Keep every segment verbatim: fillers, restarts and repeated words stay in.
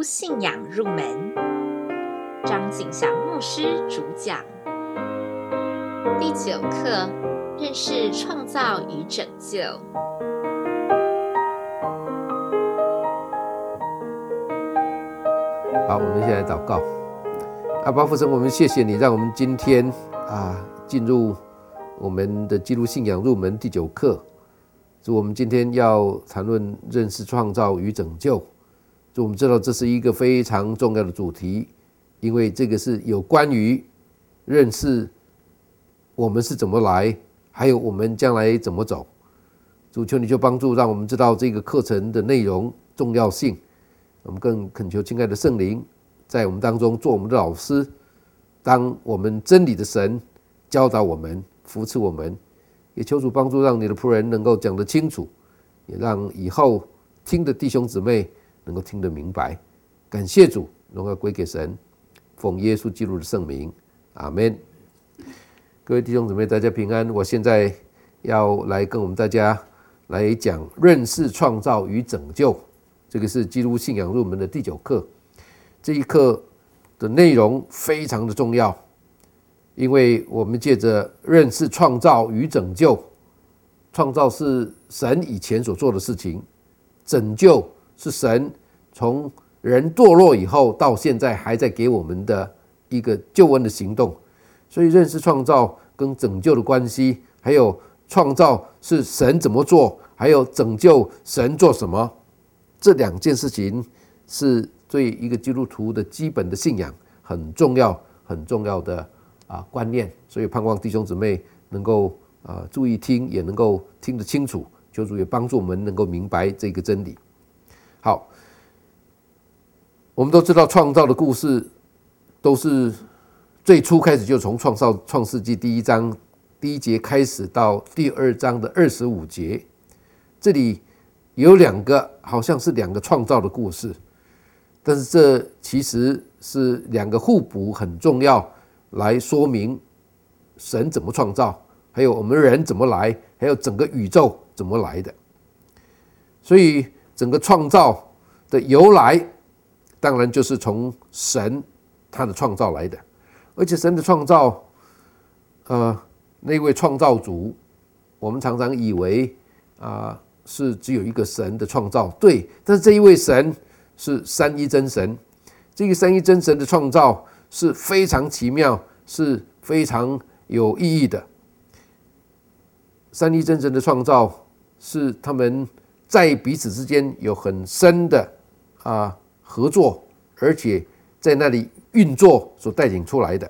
信仰入门，张景祥牧师主讲。第九课，认识创造与拯救。 好，我们现在祷告。阿爸父神，我们谢谢你，让我们今天啊进入我们的基督信仰入门第九课。主，我们今天要谈论认识创造与拯救。主，我们知道这是一个非常重要的主题，因为这个是有关于认识我们是怎么来，还有我们将来怎么走。主，求你就帮助，让我们知道这个课程的内容重要性。我们更恳求亲爱的圣灵在我们当中做我们的老师，当我们真理的神教导我们，扶持我们，也求主帮助，让你的仆人能够讲得清楚，也让以后听的弟兄姊妹能够听得明白。感谢主，荣耀归给神，奉耶稣基督的圣名，阿们。各位弟兄姊妹，大家平安。我现在要来跟我们大家来讲认识创造与拯救，这个是基督信仰入门的第九课。这一课的内容非常的重要，因为我们借着认识创造与拯救，创造是神以前所做的事情，拯救是神从人堕落以后到现在还在给我们的一个救恩的行动。所以认识创造跟拯救的关系，还有创造是神怎么做，还有拯救神做什么，这两件事情是对一个基督徒的基本的信仰很重要很重要的啊观念。所以盼望弟兄姊妹能够啊注意听，也能够听得清楚，求主也帮助我们能够明白这个真理。好，我们都知道创造的故事都是最初开始就从创造创世纪第一章第一节开始到第二章的二十五节，这里有两个好像是两个创造的故事，但是这其实是两个互补，很重要，来说明神怎么创造，还有我们人怎么来，还有整个宇宙怎么来的。所以整个创造的由来当然就是从神他的创造来的，而且神的创造呃，那位创造主我们常常以为啊、呃、是只有一个神的创造，对，但是这一位神是三一真神，这个三一真神的创造是非常奇妙，是非常有意义的。三一真神的创造是他们在彼此之间有很深的啊合作，而且在那里运作所带领出来的。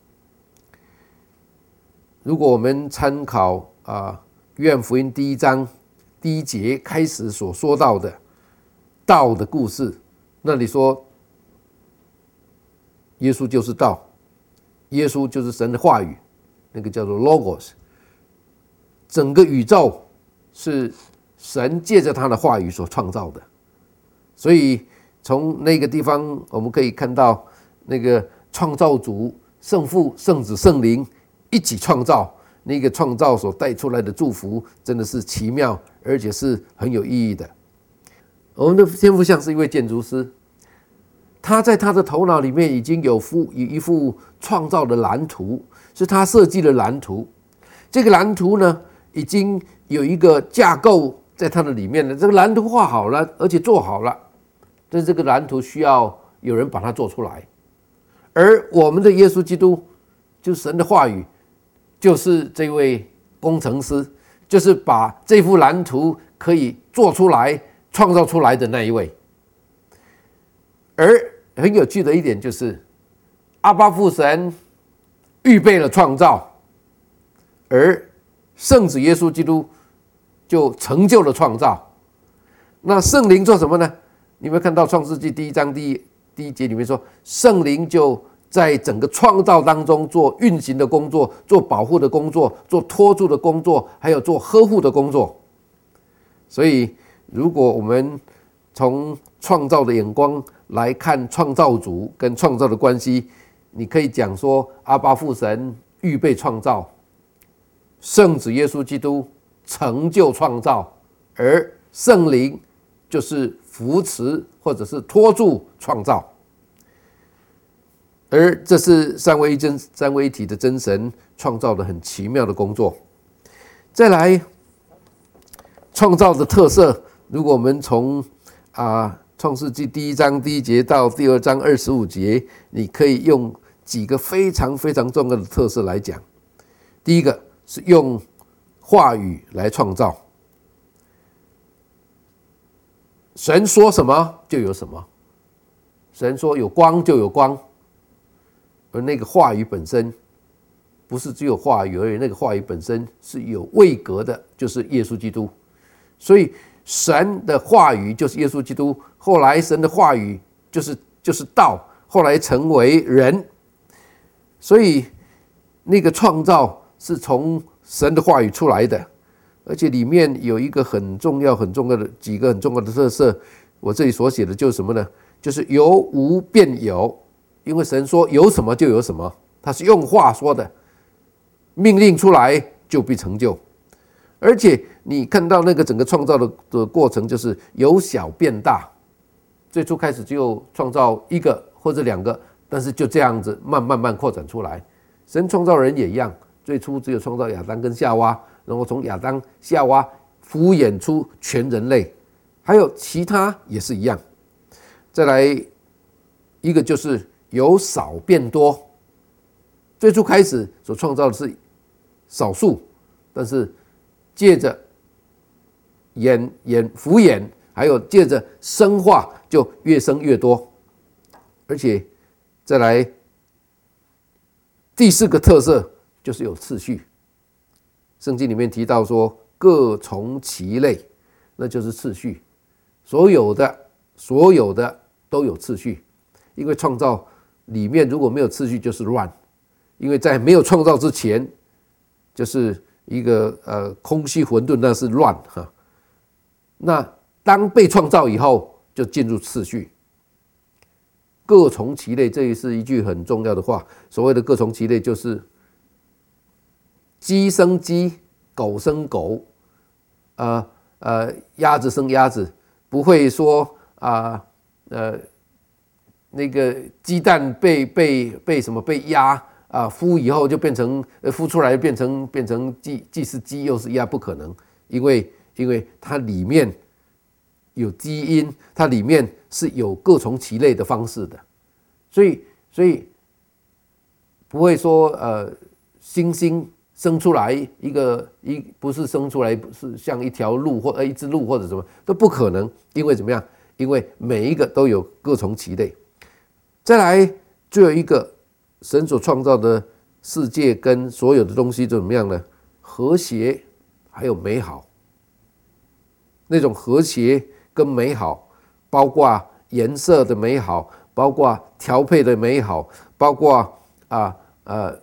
如果我们参考啊约翰福音第一章第一节开始所说到的道的故事，那里说耶稣就是道，耶稣就是神的话语，那个叫做 Logos。 整个宇宙是神借着他的话语所创造的，所以从那个地方我们可以看到那个创造主圣父圣子圣灵一起创造，那个创造所带出来的祝福真的是奇妙，而且是很有意义的。我们的天父像是一位建筑师，他在他的头脑里面已经有一幅创造的蓝图，是他设计的蓝图。这个蓝图呢，已经有一个架构在他的里面了，这个蓝图画好了，而且做好了，但是这个蓝图需要有人把它做出来。而我们的耶稣基督就是神的话语，就是这位工程师，就是把这幅蓝图可以做出来创造出来的那一位。而很有趣的一点就是，阿爸父神预备了创造，而圣子耶稣基督就成就了创造。那圣灵做什么呢？你们看到创世纪第一章第一第一节里面说，圣灵就在整个创造当中做运行的工作，做保护的工作，做托住的工作，还有做呵护的工作。所以如果我们从创造的眼光来看创造主跟创造的关系，你可以讲说阿爸父神预备创造，圣子耶稣基督成就创造，而圣灵就是扶持或者是托住创造。而这是三位一真、三位一体的真神创造的很奇妙的工作。再来，创造的特色，如果我们从啊创世纪第一章第一节到第二章二十五节，你可以用几个非常非常重要的特色来讲。第一个是用话语来创造，神说什么就有什么，神说有光就有光。而那个话语本身不是只有话语而已，那个话语本身是有位格的，就是耶稣基督。所以神的话语就是耶稣基督，后来神的话语就是就是道，后来成为人。所以那个创造是从神的话语出来的，而且里面有一个很重要很重要的几个很重要的特色，我这里所写的就是什么呢？就是由无变有。因为神说有什么就有什么，他是用话说的，命令出来就必成就。而且你看到那个整个创造 的, 的过程，就是由小变大。最初开始只有创造一个或者两个，但是就这样子慢慢慢扩展出来。神创造人也一样，最初只有创造亚当跟夏娃，然后从亚当夏娃敷衍出全人类，还有其他也是一样。再来一个就是由少变多，最初开始所创造的是少数，但是借着演演敷衍，还有借着生化，就越生越多。而且再来第四个特色就是有次序。圣经里面提到说各从其类，那就是次序，所有的所有的都有次序。因为创造里面如果没有次序就是乱，因为在没有创造之前就是一个呃空虚混沌，那是乱哈。那当被创造以后就进入次序，各从其类，这也是一句很重要的话。所谓的各从其类，就是鸡生鸡，狗生狗，呃呃，鸭子生鸭子，不会说啊呃。呃那个鸡蛋被被被什么被鸭啊孵以后就变成孵出来变成变成既既是鸡又是鸭，不可能，因为因为它里面有基因，它里面是有各从其类的方式的，所以所以不会说呃猩猩生出来一个一不是生出来是像一条鹿或一只鹿或者什么都不可能，因为怎么样？因为每一个都有各从其类。再来，最后一个，神所创造的世界跟所有的东西怎么样呢？和谐，还有美好。那种和谐跟美好，包括颜色的美好，包括调配的美好，包括啊呃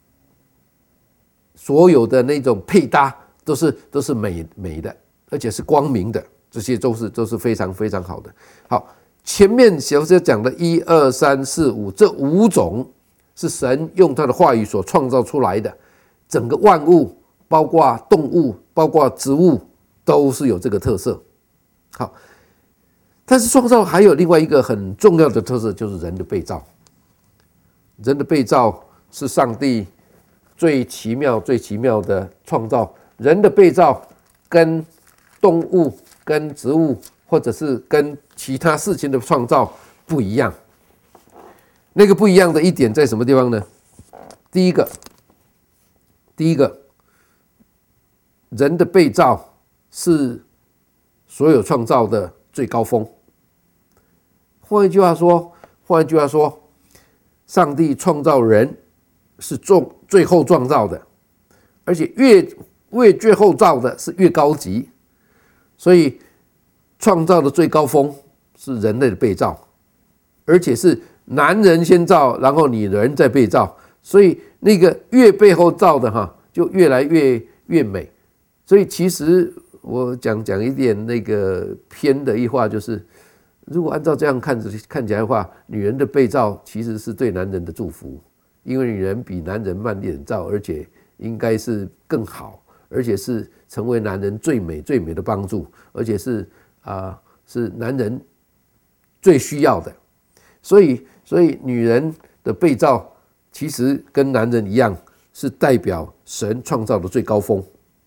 所有的那种配搭，都是都是美美的，而且是光明的，这些都是都是非常非常好的。好。前面小姐讲的一二三四五这五种是神用他的话语所创造出来的，整个万物包括动物包括植物都是有这个特色。好，但是创造还有另外一个很重要的特色，就是人的被造。人的被造是上帝最奇妙最奇妙的创造。人的被造跟动物跟植物或者是跟其他事情的创造不一样。那个不一样的一点在什么地方呢？第一个，第一个，人的被造是所有创造的最高峰。换一句话说，换一句话说，上帝创造人是最后创造的，而且越越最后造的是越高级，所以创造的最高峰是人类的被造，而且是男人先造，然后女人再被造，所以那个越背后造的哈，就越来越越美。所以其实我讲讲一点那个偏的一话，就是如果按照这样看看起来的话，女人的被造其实是对男人的祝福，因为女人比男人慢点造，而且应该是更好，而且是成为男人最美最美的帮助，而且是啊、呃， 是男人最需要的。所以，所以女人的被造其实跟男人一样，是代表神创造的最高峰。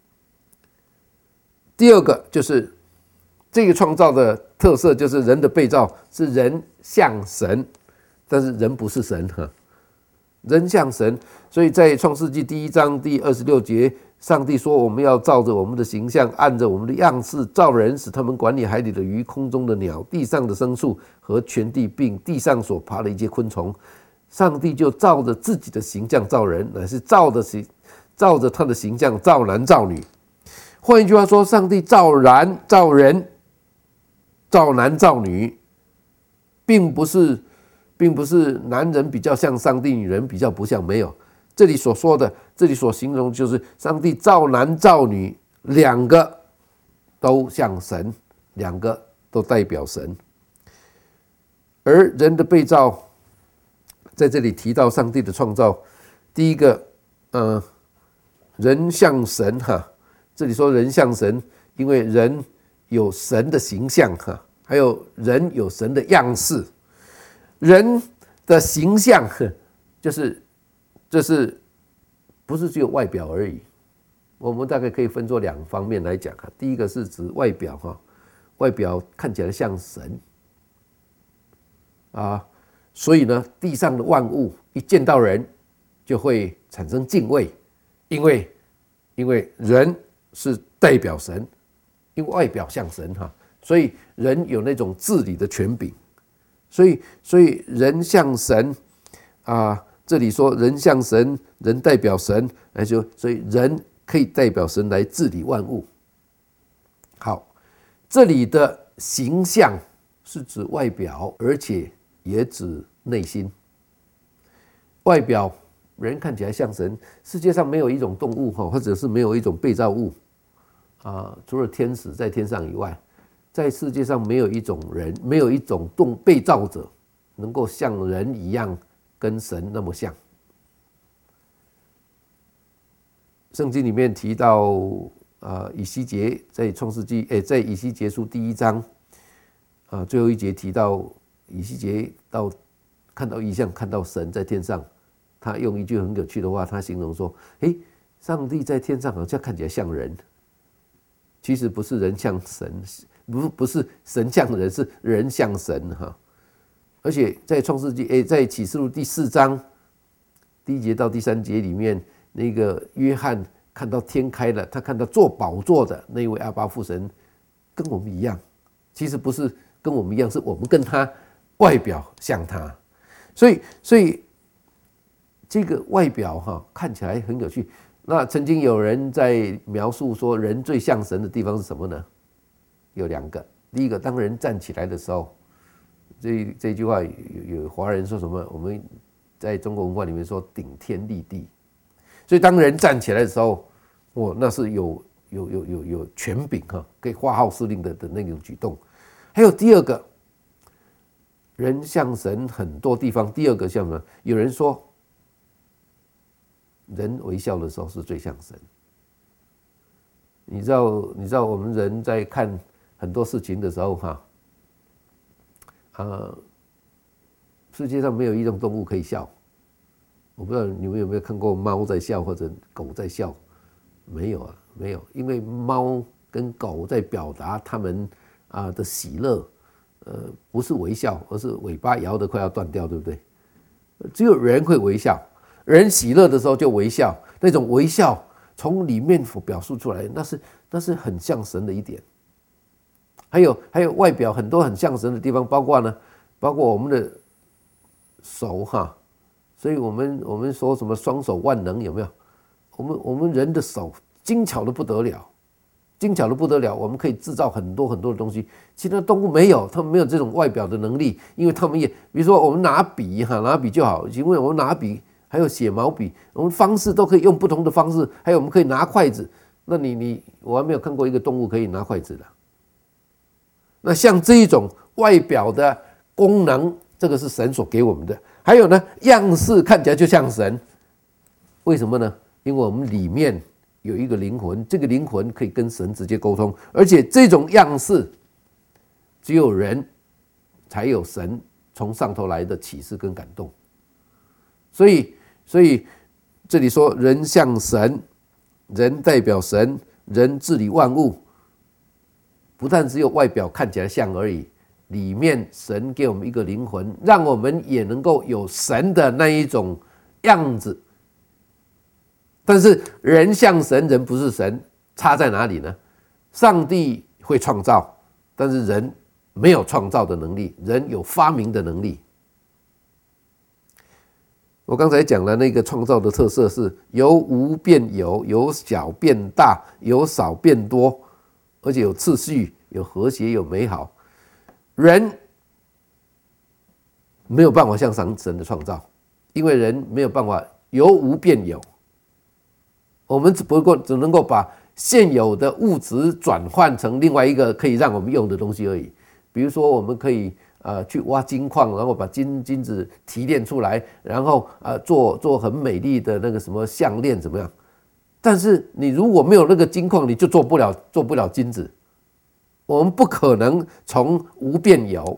第二个就是这个创造的特色，就是人的被造是人像神，但是人不是神哈，人像神。所以在创世纪第一章第二十六节，上帝说我们要照着我们的形象，按着我们的样式造人，使他们管理海里的鱼、空中的鸟、地上的牲畜和全地，并地上所爬的一切昆虫。上帝就照着自己的形象造人，乃是照着照着他的形象造男造女。换一句话说，上帝造人造人造男造女，并不是并不是男人比较像上帝，女人比较不像，没有。这里所说的，这里所形容就是上帝造男造女，两个都像神，两个都代表神。而人的被造，在这里提到上帝的创造，第一个，呃，人像神哈。这里说人像神，因为人有神的形象哈，还有人有神的样式。人的形象就是就是不是只有外表而已，我们大概可以分作两方面来讲哈。第一个是指外表哈，外表看起来像神啊，所以呢，地上的万物一见到人就会产生敬畏，因为因为人是代表神，因为外表像神哈，所以人有那种治理的权柄，所以所以人像神啊，这里说人像神，人代表神，那就所以人可以代表神来治理万物。好，这里的形象是指外表，而且也指内心。外表人看起来像神，世界上没有一种动物或者是没有一种被造物啊，除了天使在天上以外，在世界上没有一种人，没有一种动被造者能够像人一样跟神那么像。圣经里面提到，呃，以西结在创世纪，诶，在以西结书第一章，啊，最后一节提到以西结到看到异象，看到神在天上，他用一句很有趣的话，他形容说：“诶，上帝在天上好像看起来像人。”其实不是人像神，不不是神像人，是人像神哈。而且在创世纪，诶，在启示录第四章第一节到第三节里面，那个约翰看到天开了，他看到坐宝座的那位阿爸父神，跟我们一样。其实不是跟我们一样，是我们跟他外表像他。所以，所以这个外表哈看起来很有趣。那曾经有人在描述说，人最像神的地方是什么呢？有两个。第一个，当人站起来的时候，这这句话有有华人说什么？我们在中国文化里面说顶天立地。所以当人站起来的时候，哦，那是有有有有有权柄哈，可以发号施令的的那种举动。还有第二个，人像神很多地方。第二个像什么？有人说，人微笑的时候是最像神。你知道，你知道我们人在看很多事情的时候，哈，啊，世界上没有一种动物可以笑。我不知道你们有没有看过猫在笑或者狗在笑？没有啊，没有，因为猫跟狗在表达它们啊的喜乐，呃，不是微笑，而是尾巴摇得快要断掉，对不对？只有人会微笑。人喜乐的时候就微笑，那种微笑从里面表述出来，那是那是很像神的一点。还有还有外表很多很像神的地方，包括呢，包括我们的手哈，所以我们我们说什么双手万能有没有？我们我们人的手精巧的不得了，精巧的不得了，我们可以制造很多很多的东西，其他动物没有，他们没有这种外表的能力，因为他们也，比如说我们拿笔哈，拿笔就好，因为我们拿笔。还有写毛笔，我们方式都可以用不同的方式。还有我们可以拿筷子，那你你我还没有看过一个动物可以拿筷子的。那像这一种外表的功能，这个是神所给我们的。还有呢，样式看起来就像神，为什么呢？因为我们里面有一个灵魂，这个灵魂可以跟神直接沟通，而且这种样式只有人才有神从上头来的启示跟感动。所以，所以这里说人像神，人代表神，人治理万物，不但只有外表看起来像而已，里面神给我们一个灵魂，让我们也能够有神的那一种样子。但是人像神，人不是神，差在哪里呢？上帝会创造，但是人没有创造的能力，人有发明的能力。我刚才讲了那个创造的特色是由无变有，由小变大，由少变多，而且有次序，有和谐，有美好。人没有办法像神的创造，因为人没有办法由无变有。我们只不过只能够把现有的物质转换成另外一个可以让我们用的东西而已。比如说，我们可以呃去挖金矿，然后把金金子提炼出来，然后呃做做很美丽的那个什么项链怎么样？但是你如果没有那个金矿，你就做不了做不了金子。我们不可能从无变有，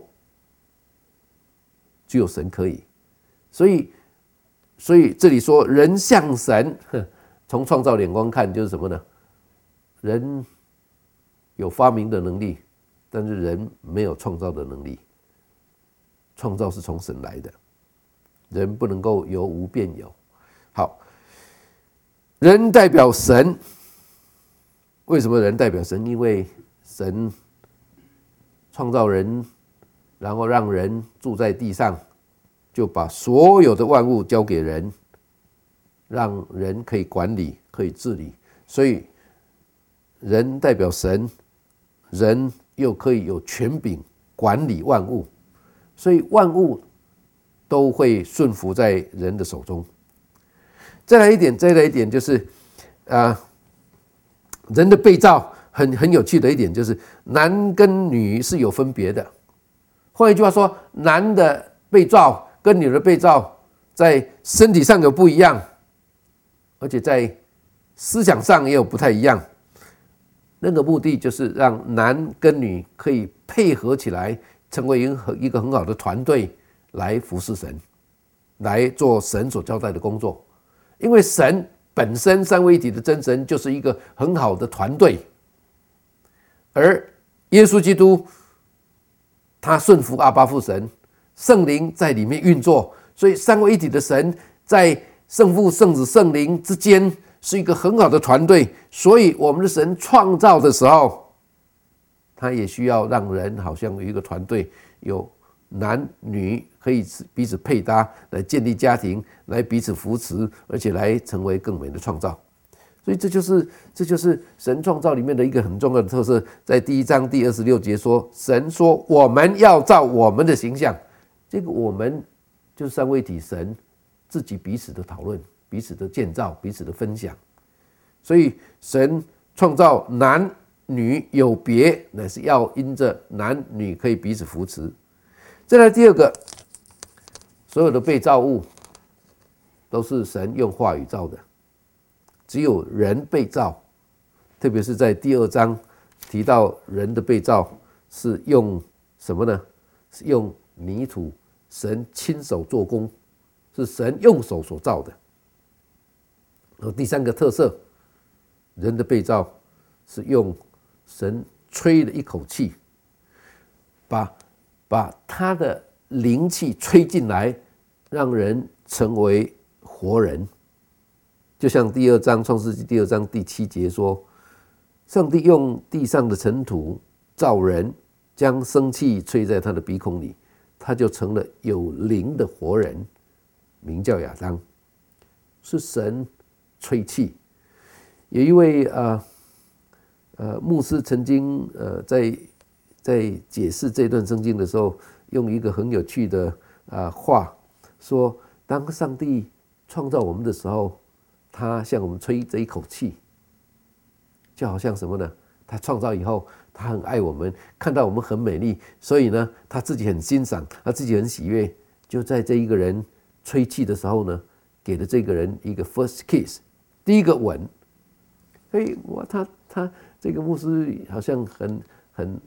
只有神可以。所以，所以这里说人像神。从创造眼光看，就是什么呢？人有发明的能力，但是人没有创造的能力。创造是从神来的，人不能够由无变有。好，人代表神，为什么人代表神？因为神创造人，然后让人住在地上，就把所有的万物交给人。让人可以管理，可以治理，所以人代表神，人又可以有权柄管理万物，所以万物都会顺服在人的手中。再来一点，再来一点就是，呃，人的被造很很有趣的一点就是，男跟女是有分别的。换一句话说，男的被造跟女的被造，在身体上有不一样。而且在思想上也有不太一样，那个目的就是让男跟女可以配合起来，成为一个很好的团队来服侍神，来做神所交代的工作。因为神本身三位一体的真神就是一个很好的团队，而耶稣基督他顺服阿爸父神，圣灵在里面运作，所以三位一体的神在圣父、圣子、圣灵之间是一个很好的团队，所以我们的神创造的时候，他也需要让人好像有一个团队，有男女可以彼此配搭，来建立家庭，来彼此扶持，而且来成为更美的创造。所以这就是这就是神创造里面的一个很重要的特色。在第一章第二十六节说，神说我们要照我们的形象，这个我们就是三位一体神自己彼此的讨论，彼此的建造，彼此的分享。所以神创造男女有别，乃是要因着男女可以彼此扶持。再来第二个，所有的被造物都是神用话语造的，只有人被造，特别是在第二章提到人的被造是用什么呢？是用泥土，神亲手做工，是神用手所造的。然后第三个特色，人的被造是用神吹了一口气，把把他的灵气吹进来，让人成为活人。就像第二章创世纪第二章第七节说，上帝用地上的尘土造人，将生气吹在他的鼻孔里，他就成了有灵的活人，名叫亚当。是神吹气。有一位呃呃牧师曾经呃在在解释这段圣经的时候，用一个很有趣的呃话说，当上帝创造我们的时候，他向我们吹这一口气，就好像什么呢？他创造以后，他很爱我们，看到我们很美丽，所以呢，他自己很欣赏，他自己很喜悦，就在这一个人吹气的时候呢，给了这个人一个 first kiss， 第一个吻。所以哇，他他这个牧师好像很很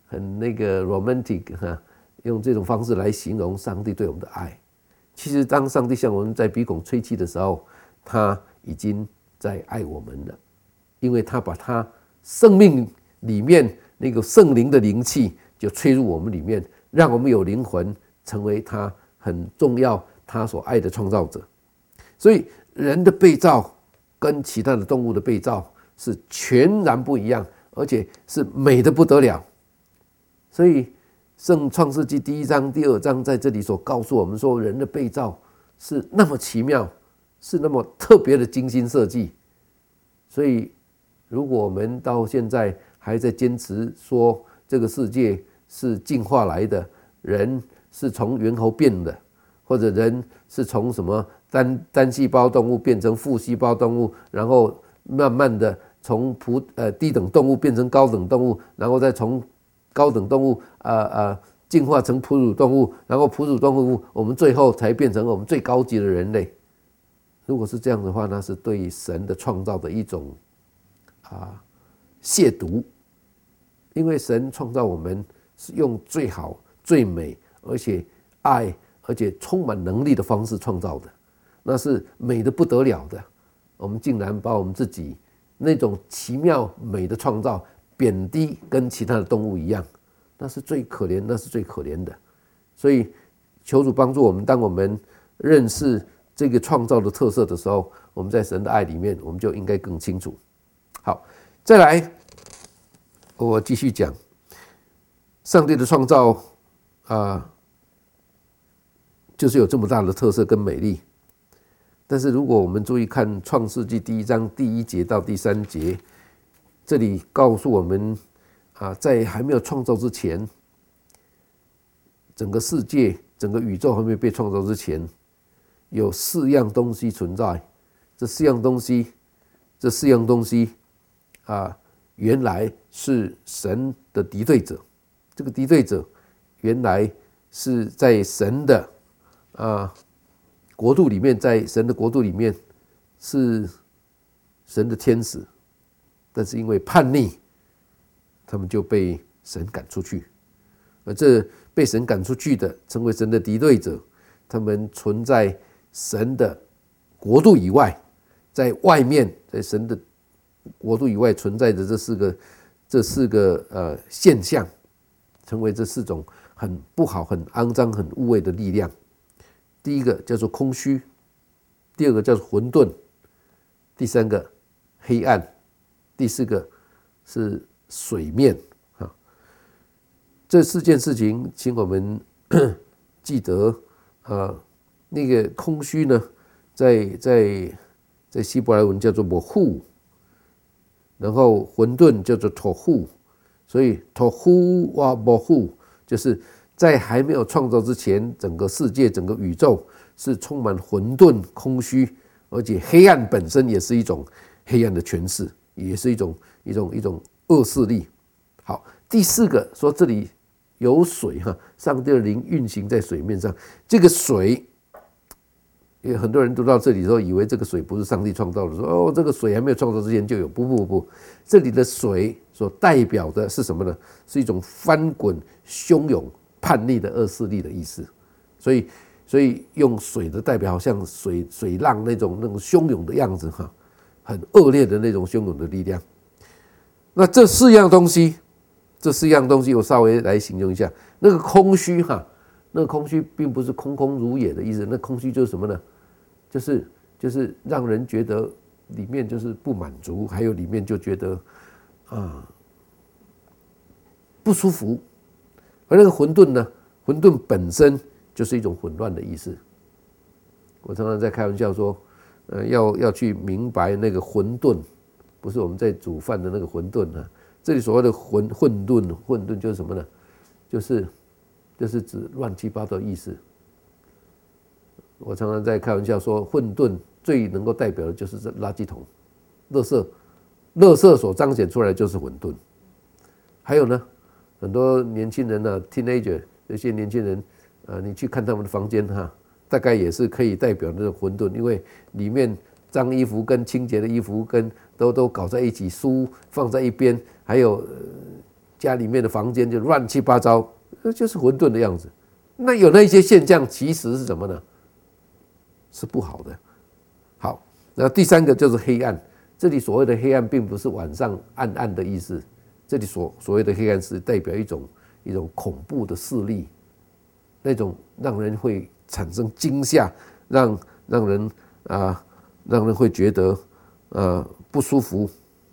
很那个 romantic 哈，用这种方式来形容上帝对我们的爱。其实当上帝向我们在鼻孔吹气的时候，他已经在爱我们了，因为他把他生命里面那个圣灵的灵气就吹入我们里面，让我们有灵魂，成为他很重要他所爱的创造者。所以人的被造跟其他的动物的被造是全然不一样，而且是美得不得了。所以圣创世纪第一章第二章在这里所告诉我们说，人的被造是那么奇妙，是那么特别的精心设计。所以如果我们到现在还在坚持说这个世界是进化来的，人是从猿猴变的，或者人是从什么 单, 单细胞动物变成副细胞动物，然后慢慢的从普呃低等动物变成高等动物，然后再从高等动物呃呃进化成哺乳动物，然后哺乳动物我们最后才变成我们最高级的人类。如果是这样的话，那是对神的创造的一种啊亵渎，因为神创造我们是用最好、最美，而且爱，而且充满能力的方式创造的，那是美得不得了的。我们竟然把我们自己那种奇妙美的创造贬低，跟其他的动物一样，那是最可怜，那是最可怜的。所以求主帮助我们，当我们认识这个创造的特色的时候，我们在神的爱里面，我们就应该更清楚。好，再来，我继续讲上帝的创造啊、呃，就是有这么大的特色跟美丽。但是如果我们注意看创世纪第一章第一节到第三节，这里告诉我们啊，在还没有创造之前，整个世界、整个宇宙还没有被创造之前，有四样东西存在。这四样东西，这四样东西啊，原来是神的敌对者。这个敌对者原来是在神的啊国度里面，在神的国度里面是神的天使，但是因为叛逆，他们就被神赶出去。而这被神赶出去的，成为神的敌对者，他们存在神的国度以外，在外面，在神的国度以外存在的这四个这四个呃现象，成为这四种很不好、很肮脏、很污秽的力量。第一个叫做空虚，第二个叫做混沌，第三个黑暗，第四个是水面。这四件事情，请我们记得啊，那个空虚呢，在在在希伯来文叫做模糊，然后混沌叫做托户，所以托户哇模糊，就是在还没有创造之前，整个世界、整个宇宙是充满混沌、空虚，而且黑暗本身也是一种黑暗的诠释，也是一种一种一种恶势力。好，第四个说这里有水哈，上帝的灵运行在水面上。这个水，因为很多人读到这里的时候，以为这个水不是上帝创造的，说哦，这个水还没有创造之前就有。不不不，这里的水所代表的是什么呢？是一种翻滚、汹涌、叛逆的恶势力的意思。所以，所以用水的代表，好像水水浪那种那种汹涌的样子哈，很恶劣的那种汹涌的力量。那这四样东西。这四样东西我稍微来形容一下。那个空虚哈，那个空虚并不是空空如也的意思，那空虚就是什么呢？就是就是让人觉得里面就是不满足，还有里面就觉得啊不舒服。而那个混沌呢，混沌本身就是一种混乱的意思。我常常在开玩笑说，呃，要要去明白那个混沌，不是我们在煮饭的那个混沌啊。这里所谓的混混沌，混沌就是什么呢？就是就是指乱七八糟的意思。我常常在开玩笑说，混沌最能够代表的就是这垃圾桶、垃圾，垃圾所彰显出来的就是混沌。还有呢，很多年轻人呢 ，teenager 这些年轻人，呃，你去看他们的房间哈，大概也是可以代表那个混沌，因为里面脏衣服跟清洁的衣服跟都都搞在一起，书放在一边，还有家里面的房间就乱七八糟，那就是混沌的样子。那有那些现象，其实是什么呢？是不好的。好，那第三个就是黑暗。这里所谓的黑暗，并不是晚上暗暗的意思。这里所所谓的黑暗，是代表一种一种恐怖的势力，那种让人会产生惊吓，让让人啊，让人会觉得呃不舒服。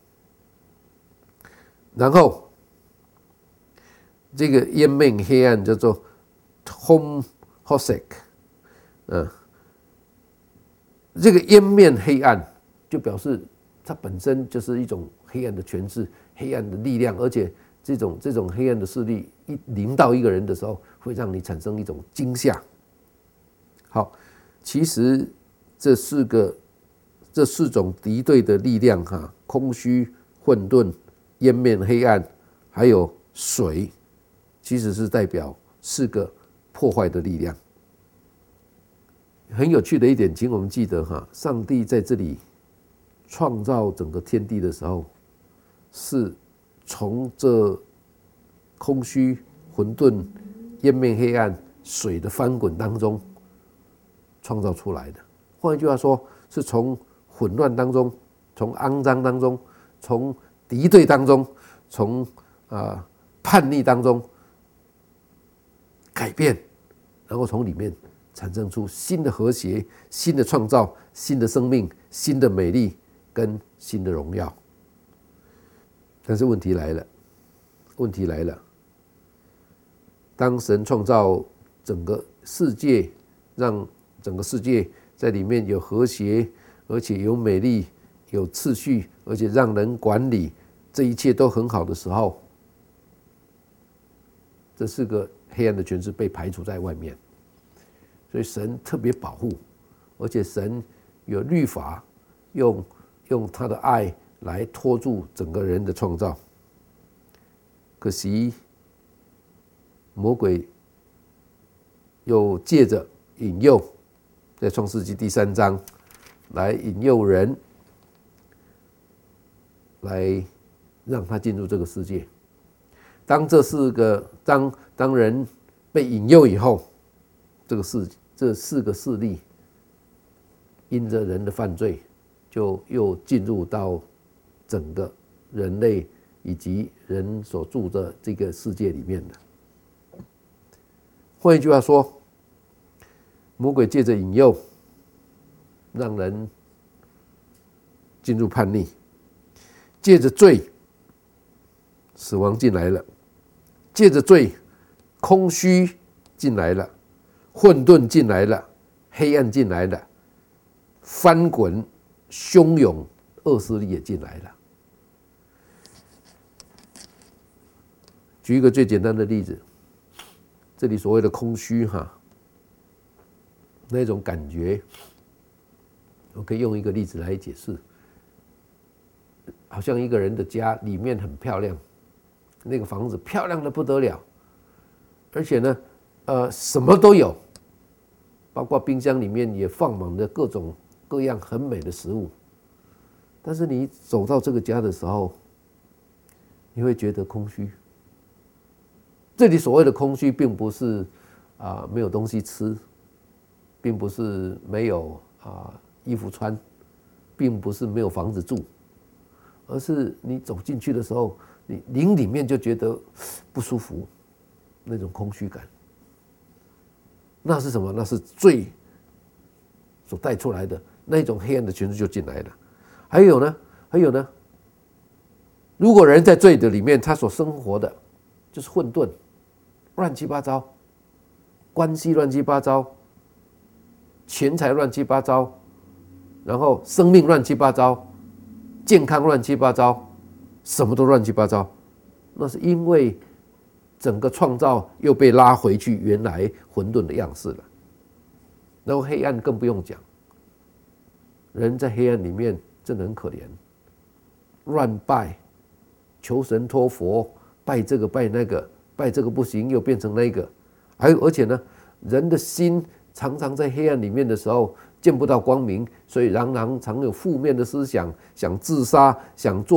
然后这个烟面黑暗叫做 Home Hosek， 嗯，这个烟面黑暗就表示它本身就是一种黑暗的诠释，黑暗的力量，而且这种这种黑暗的势力一临到一个人的时候，会让你产生一种惊吓。好，其实这四个这四种敌对的力量哈，空虚、混沌、烟面黑暗，还有水，其实是代表四个破坏的力量。很有趣的一点，请我们记得哈，上帝在这里创造整个天地的时候，是从这空虚、混沌、烟面黑暗、水的翻滚当中创造出来的。换一句话说，是从混乱当中，从肮脏当中，从敌对当中，从啊、呃、叛逆当中改变，然后从里面产生出新的和谐、新的创造、新的生命、新的美丽跟新的荣耀。但是问题来了，问题来了，当神创造整个世界，让整个世界在里面有和谐，而且有美丽、有秩序，而且让人管理，这一切都很好的时候，这四个黑暗的权势被排除在外面。所以神特别保护，而且神有律法，用用他的爱来拖住整个人的创造。可惜魔鬼又借着引诱，在创世纪第三章来引诱人，来让他进入这个世界。当这四个当当人被引诱以后，这个世这四个势力因着人的犯罪，就又进入到整个人类以及人所住的这个世界里面的。换一句话说，魔鬼借着引诱，让人进入叛逆；借着罪，死亡进来了；借着罪，空虚进来了，混沌进来了，黑暗进来了，翻滚汹涌恶势力也进来了。举一个最简单的例子，这里所谓的空虚哈，那种感觉，我可以用一个例子来解释。好像一个人的家里面很漂亮，那个房子漂亮的不得了，而且呢，呃，什么都有，包括冰箱里面也放满了各种各样很美的食物。但是你走到这个家的时候，你会觉得空虚。这里所谓的空虚，并不是啊、呃、没有东西吃，并不是没有啊、呃、衣服穿，并不是没有房子住，而是你走进去的时候，你灵里面就觉得不舒服，那种空虚感。那是什么？那是罪所带出来的那种黑暗的权势就进来了。还有呢，还有呢，如果人在罪的里面，他所生活的就是混沌、乱七八糟，关系乱七八糟，钱财乱七八糟，然后生命乱七八糟，健康乱七八糟，什么都乱七八糟。那是因为整个创造又被拉回去原来混沌的样式了。然后黑暗更不用讲，人在黑暗里面真的很可怜，乱拜，求神托佛，拜这个拜那个，拜这个不行又变成那个。还有而且呢，人的心常常在黑暗里面的时候见不到光明，所以常常常有负面的思想，想自杀，想做不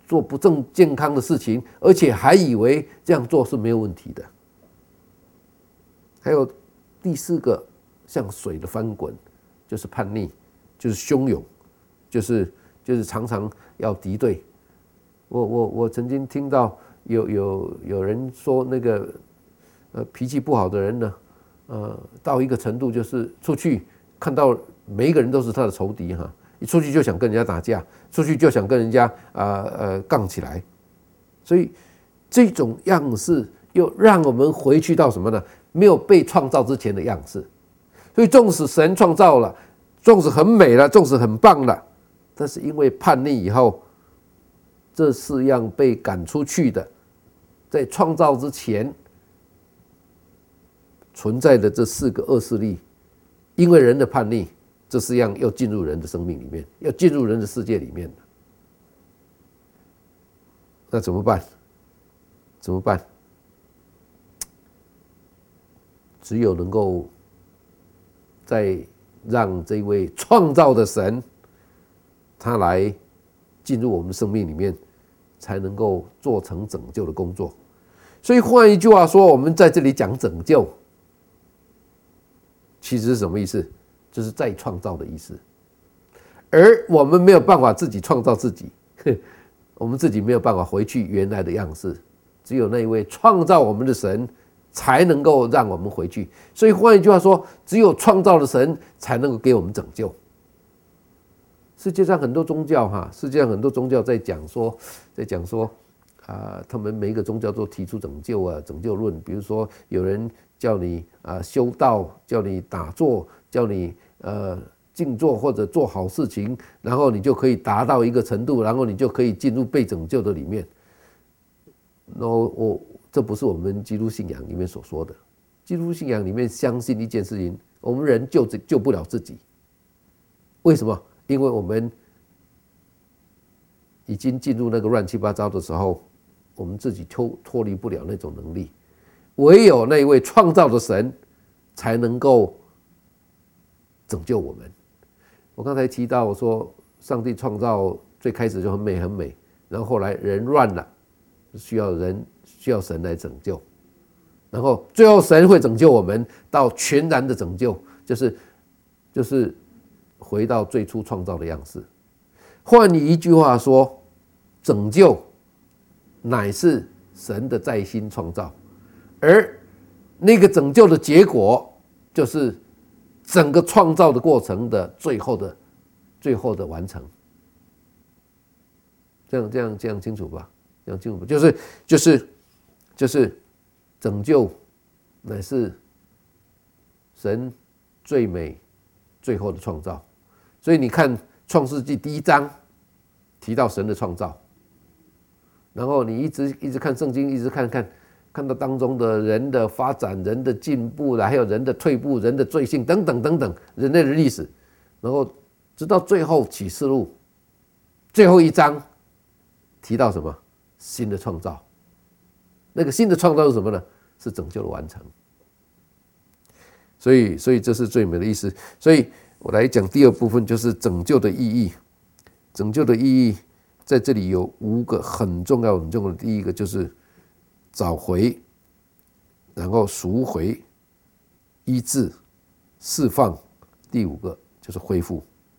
做不正健康的事情，而且还以为这样做是没有问题的。还有第四个，像水的翻滚，就是叛逆，就是汹涌，就是就是常常要敌对。我我我曾经听到有有有人说，那个呃脾气不好的人呢，呃到一个程度，就是出去看到每一个人都是他的仇敌哈，一出去就想跟人家打架，出去就想跟人家啊 呃, 呃杠起来，所以这种样式又让我们回去到什么呢？没有被创造之前的样式。所以纵使神创造了，纵使很美了，纵使很棒了，但是因为叛逆以后，这四样被赶出去的，在创造之前存在的这四个恶势力，因为人的叛逆，这四样又进入人的生命里面，要进入人的世界里面。那怎么办？怎么办？只有能够再让这位创造的神，他来进入我们生命里面，才能够做成拯救的工作。所以换一句话说，我们在这里讲拯救，其实是什么意思？就是再创造的意思。而我们没有办法自己创造自己，我们自己没有办法回去原来的样式，只有那一位创造我们的神才能够让我们回去。所以换一句话说，只有创造的神才能够给我们拯救。世界上很多宗教哈，世界上很多宗教在讲说，在讲说啊、呃，他们每一个宗教都提出拯救啊，拯救论。比如说，有人叫你啊、呃、修道，叫你打坐，叫你呃静坐或者做好事情，然后你就可以达到一个程度，然后你就可以进入被拯救的里面。然后我这不是我们基督信仰里面所说的。基督信仰里面相信一件事情：我们人救救不了自己。为什么？因为我们已经进入那个乱七八糟的时候，我们自己脱脱离不了那种能力，唯有那一位创造的神才能够拯救我们。我刚才提到我说，上帝创造最开始就很美很美，然后后来人乱了，需要人需要神来拯救，然后最后神会拯救我们到全然的拯救，就是就是回到最初创造的样式。换你一句话说，拯救乃是神的再新创造，而那个拯救的结果就是整个创造的过程的最后的最后的完成。这样这样这样清楚吧？这样清楚吧？就是就是就是拯救乃是神最美最后的创造。所以你看创世纪第一章提到神的创造，然后你一直一直看圣经，一直看看看到当中的人的发展、人的进步，还有人的退步、人的罪性等等等等人类的历史，然后直到最后启示录最后一章提到什么？新的创造。那个新的创造是什么呢？是拯救的完成。所以所以这是最美的意思。所以我来讲第二部分，就是拯救的意义。拯救的意义在这里有五个很重要很重要的。第一个就是找回，然后赎回、医治、释放。第五个就是恢复。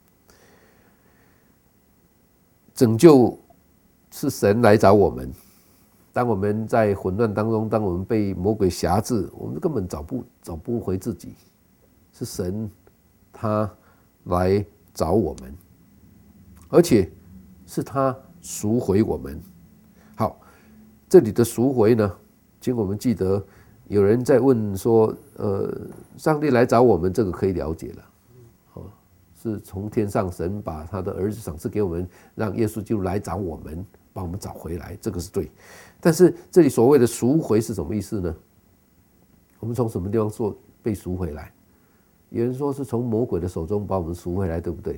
拯救是神来找我们，当我们在混乱当中，当我们被魔鬼辖制，我们根本找不找不回自己，是神他来找我们，而且是他赎回我们。好，这里的赎回呢，请我们记得，有人在问说，呃，上帝来找我们，这个可以了解了，哦，是从天上神把他的儿子赏赐给我们，让耶稣基督来找我们，把我们找回来，这个是对。但是这里所谓的赎回是什么意思呢？我们从什么地方说被赎回来？有人说是从魔鬼的手中把我们赎回来，对不对？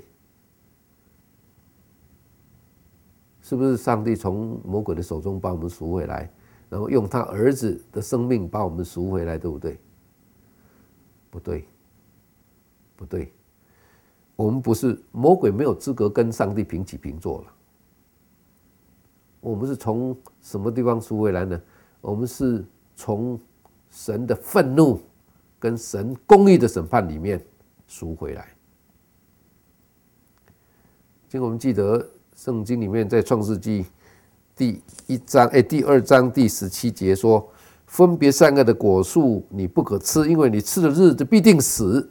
是不是上帝从魔鬼的手中把我们赎回来，然后用他儿子的生命把我们赎回来，对不对？不对，不对。我们不是，魔鬼没有资格跟上帝平起平坐了。 我们是从什么地方赎回来呢？我们是从神的愤怒跟神公义的审判里面赎回来。今天我们记得圣经里面在创世纪第一章，哎，第二章第十七节说：分别善恶的果树你不可吃，因为你吃的日子必定死。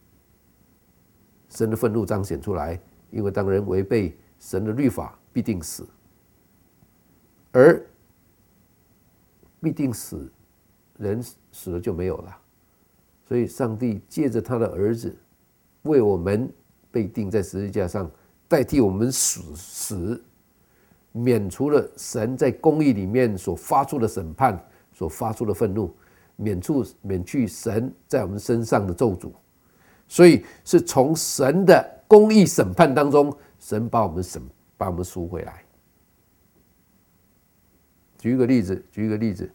神的愤怒彰显出来，因为当人违背神的律法，必定死。而必定死，人死了就没有了。所以上帝借着他的儿子，为我们被钉在十字架上，代替我们死死，免除了神在公义里面所发出的审判，所发出的愤怒，免除免去神在我们身上的咒诅。所以是从神的公义审判当中，神把我们审把我们赎回来。举一个例子，举一个例子，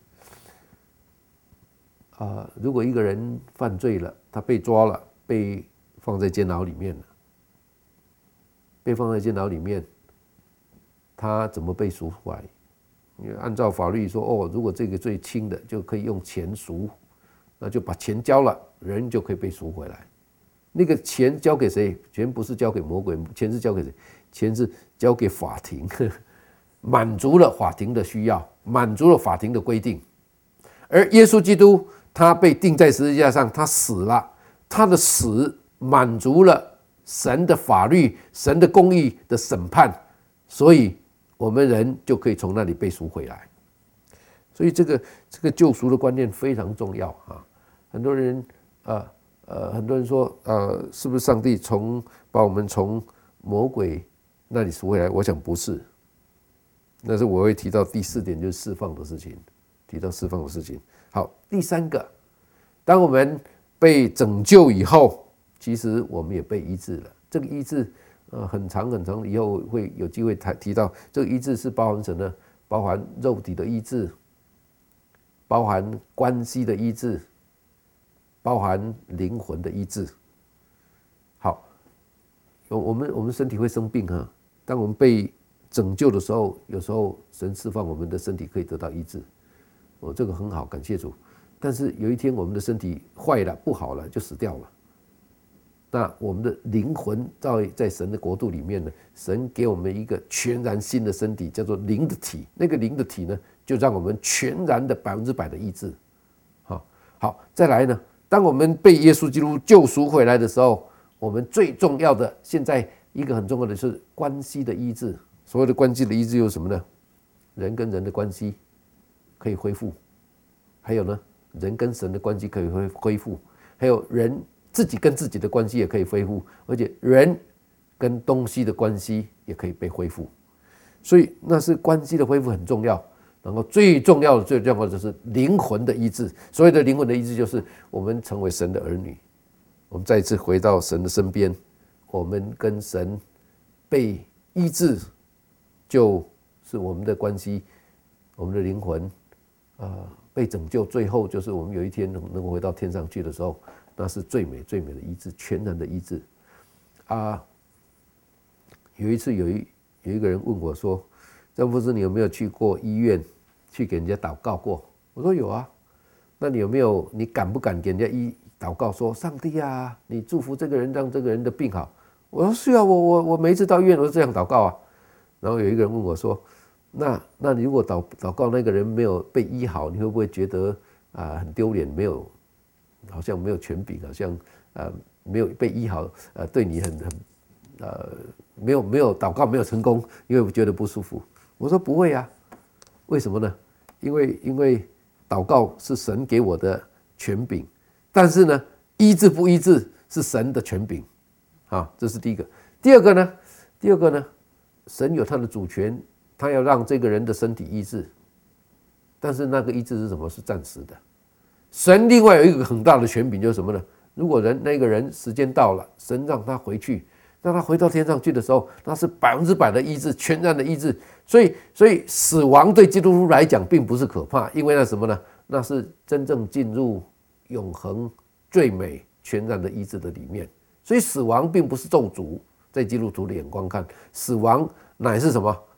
啊、呃，如果一个人犯罪了，他被抓了，被放在监牢里面了，被放在监牢里面，他怎么被赎回来？因为按照法律说，哦，如果这个最轻的就可以用钱赎，那就把钱交了，人就可以被赎回来。那个钱交给谁？钱不是交给魔鬼，钱是交给谁？钱是交给法庭，满足了法庭的需要，满足了法庭的规定。而耶稣基督他被钉在十字架上，他死了，他的死满足了神的法律、神的公义的审判，所以我们人就可以从那里被赎回来。所以这个这个救赎的观念非常重要啊！很多人呃呃，很多人说呃，是不是上帝从把我们从魔鬼那里赎回来？我想不是。但是我会提到第四点，就是释放的事情，提到释放的事情。好，第三个，当我们被拯救以后，其实我们也被医治了。这个医治，呃，很长很长，以后会有机会提到。这个医治是包含什么呢？包含肉体的医治，包含关系的医治，包含灵魂的医治。好，我们我们身体会生病哈，当我们被拯救的时候，有时候神释放我们的身体可以得到医治，哦，这个很好，感谢主。但是有一天我们的身体坏了、不好了，就死掉了。那我们的灵魂在在神的国度里面呢，神给我们一个全然新的身体，叫做灵的体。那个灵的体呢，就让我们全然的百分之百的医治。好，好，再来呢，当我们被耶稣基督救赎回来的时候，我们最重要的，现在一个很重要的是关系的医治。所谓的关系的医治有什么呢？人跟人的关系可以恢复，还有呢，人跟神的关系可以恢复，还有人自己跟自己的关系也可以恢复，而且人跟东西的关系也可以被恢复。所以那是关系的恢复很重要。然后最重要的、最重要的就是灵魂的医治。所谓的灵魂的医治，就是我们成为神的儿女，我们再一次回到神的身边，我们跟神被医治。就是我们的关系，我们的灵魂，呃，被拯救。最后就是我们有一天能够回到天上去的时候，那是最美最美的医治，全然的医治。啊，有一次有一有一个人问我说：“张牧师，你有没有去过医院去给人家祷告过？”我说有啊。那你有没有？你敢不敢给人家医祷告说：“上帝啊，你祝福这个人，让这个人的病好？”我说是啊，我我我每一次到医院我都这样祷告啊。然后有一个人问我说：“那那你如果 祷, 祷告那个人没有被医好，你会不会觉得啊、呃、很丢脸？没有，好像没有权柄，好像呃没有被医好，呃对你很很呃没有没有祷告没有成功，因为我觉得不舒服。”我说不会啊，为什么呢？因为因为祷告是神给我的权柄，但是呢，医治不医治是神的权柄，啊，这是第一个。第二个呢，第二个呢？神有他的主权，他要让这个人的身体医治，但是那个医治是什么？是暂时的。神另外有一个很大的权柄，就是什么呢？如果人那个人时间到了，神让他回去，让他回到天上去的时候，那是百分之百的医治，全然的医治。所以，所以死亡对基督徒来讲并不是可怕，因为那什么呢？那是真正进入永恒最美全然的医治的里面。所以死亡并不是咒诅。在基督徒的眼光看，死亡乃是什么？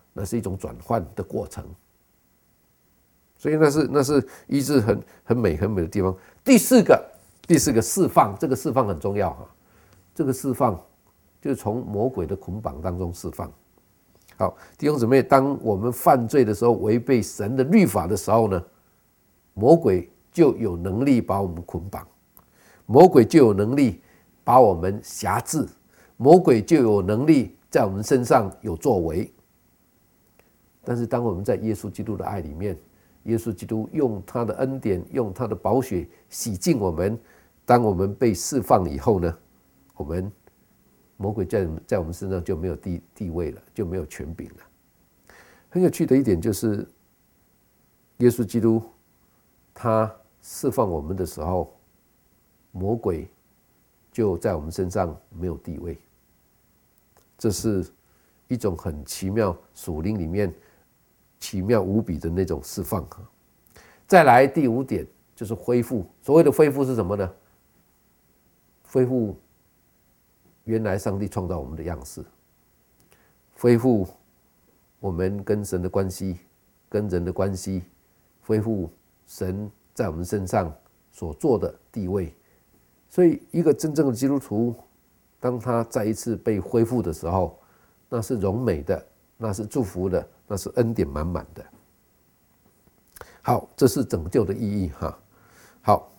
那是一种转换的过程。所以那是那是医治很很美很美的地方。第四个，第四个释放，这个释放很重要哈。这个释放就是从魔鬼的捆绑当中释放。好，弟兄姊妹，当我们犯罪的时候，违背神的律法的时候呢，魔鬼就有能力把我们捆绑，魔鬼就有能力把我们辖制，魔鬼就有能力在我们身上有作为。但是当我们在耶稣基督的爱里面，耶稣基督用他的恩典，用他的宝血洗净我们，当我们被释放以后呢，我们魔鬼在在我们身上就没有 地, 地位了，就没有权柄了。很有趣的一点就是，耶稣基督他释放我们的时候，魔鬼就在我们身上没有地位。这是一种很奇妙属灵里面奇妙无比的那种释放。再来第五点就是恢复。所谓的恢复是什么呢？恢复原来上帝创造我们的样式，恢复我们跟神的关系，跟人的关系，恢复神在我们身上所做的地位。所以一个真正的基督徒，当他再一次被恢复的时候，那是荣美的，那是祝福的，那是恩典满满的。好，这是拯救的意义哈。好，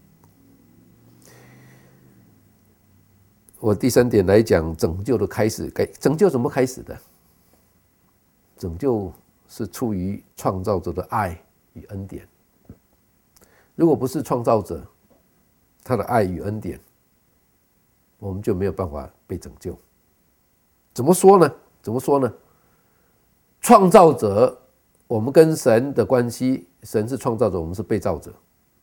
我第三点来讲拯救的开始。拯救怎么开始的？拯救是出于创造者的爱与恩典。如果不是创造者他的爱与恩典，我们就没有办法被拯救。怎么说呢？怎么说呢？创造者，我们跟神的关系，神是创造者，我们是被造者。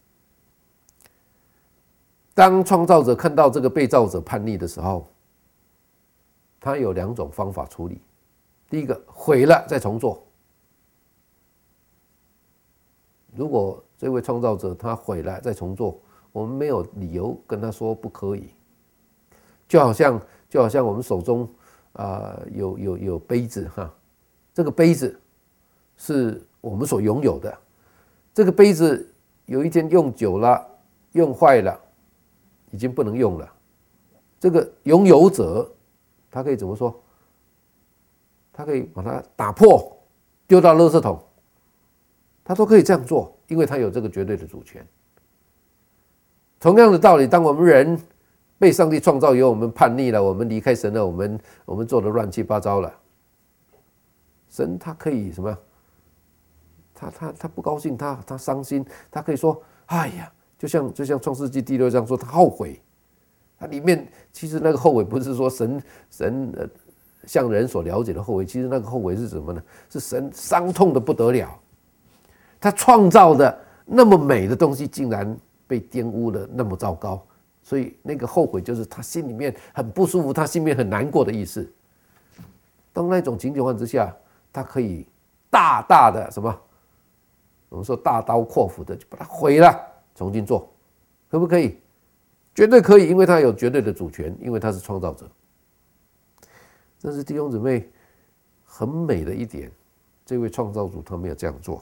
当创造者看到这个被造者叛逆的时候，他有两种方法处理。第一个，毁了再重做。如果这位创造者他毁了再重做，我们没有理由跟他说不可以。就好像就好像我们手中啊、呃、有有有杯子哈，这个杯子是我们所拥有的，这个杯子有一天用久了，用坏了，已经不能用了。这个拥有者他可以怎么说？他可以把它打破，丢到垃圾桶，他都可以这样做，因为他有这个绝对的主权。同样的道理，当我们人被上帝创造以后，我们叛逆了，我们离开神了，我们我们做的乱七八糟了，神他可以什么？他他他不高兴，他他伤心，他可以说：“哎呀，就像就像创世纪第六章说，他后悔。”他里面其实那个后悔不是说神神呃像人所了解的后悔，其实那个后悔是什么呢？是神伤痛的不得了，他创造的那么美的东西，竟然被玷污了，那么糟糕。所以那个后悔就是他心里面很不舒服，他心里面很难过的意思。当那种情况之下，他可以大大的什么？我们说大刀阔斧的就把它毁了，重新做，可不可以？绝对可以，因为他有绝对的主权，因为他是创造者。但是弟兄姊妹，很美的一点，这位创造主他没有这样做，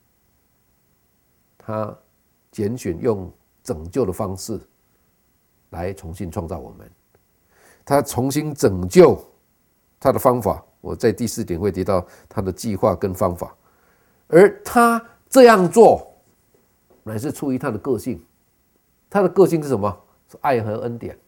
他拣选用拯救的方式来重新创造我们，他重新拯救他的方法，我在第四点会提到他的计划跟方法，而他这样做乃是出于他的个性。他的个性是什么？是爱和恩典。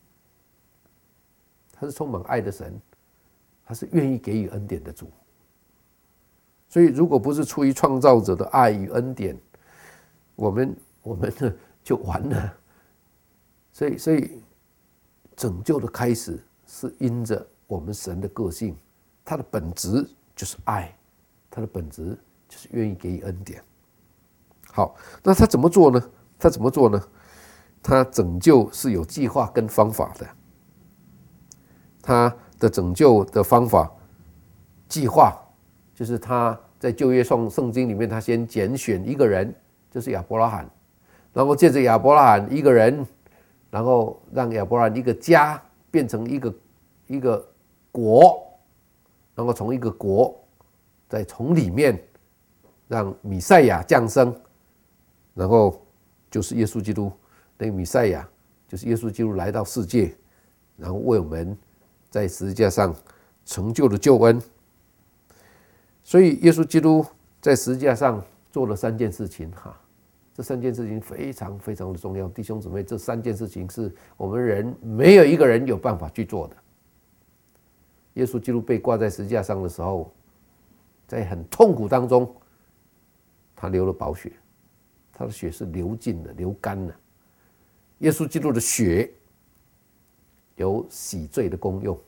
他是充满爱的神，他是愿意给予恩典的主。所以如果不是出于创造者的爱与恩典，我们我们就完了。所以所以拯救的开始是因着我们神的个性，他的本质就是爱，他的本质就是愿意给予恩典。好，那他怎么做呢？他怎么做呢？他拯救是有计划跟方法的。他的拯救的方法计划，就是他在旧约圣经里面，他先拣选一个人，就是亚伯拉罕，然后借着亚伯拉罕一个人，然后让亚伯拉罕一个家变成一个一个国，然后从一个国再从里面让弥赛亚降生，然后就是耶稣基督，那个弥赛亚就是耶稣基督来到世界，然后为我们在十字架上成就了救恩。所以耶稣基督在十字架上做了三件事情哈，这三件事情非常非常的重要，弟兄姊妹，这三件事情是我们人没有一个人有办法去做的。耶稣基督被挂在十字架上的时候，在很痛苦当中，他流了宝血，他的血是流尽的，流干了。耶稣基督的血有洗罪的功用，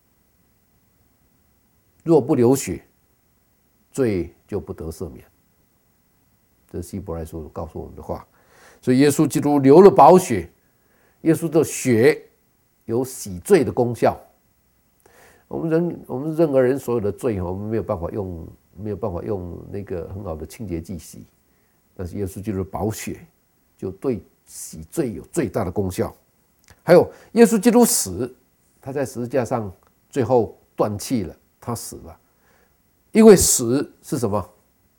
若不流血，罪就不得赦免。这是希伯来书告诉我们的话。所以耶稣基督流了宝血，耶稣的血有洗罪的功效。我们人，我们任何人所有的罪，我们没有办法用，没有办法用那个很好的清洁剂洗，但是耶稣基督的宝血就对洗罪有最大的功效。还有耶稣基督死，他在十字架上最后断气了，他死了，因为死是什么？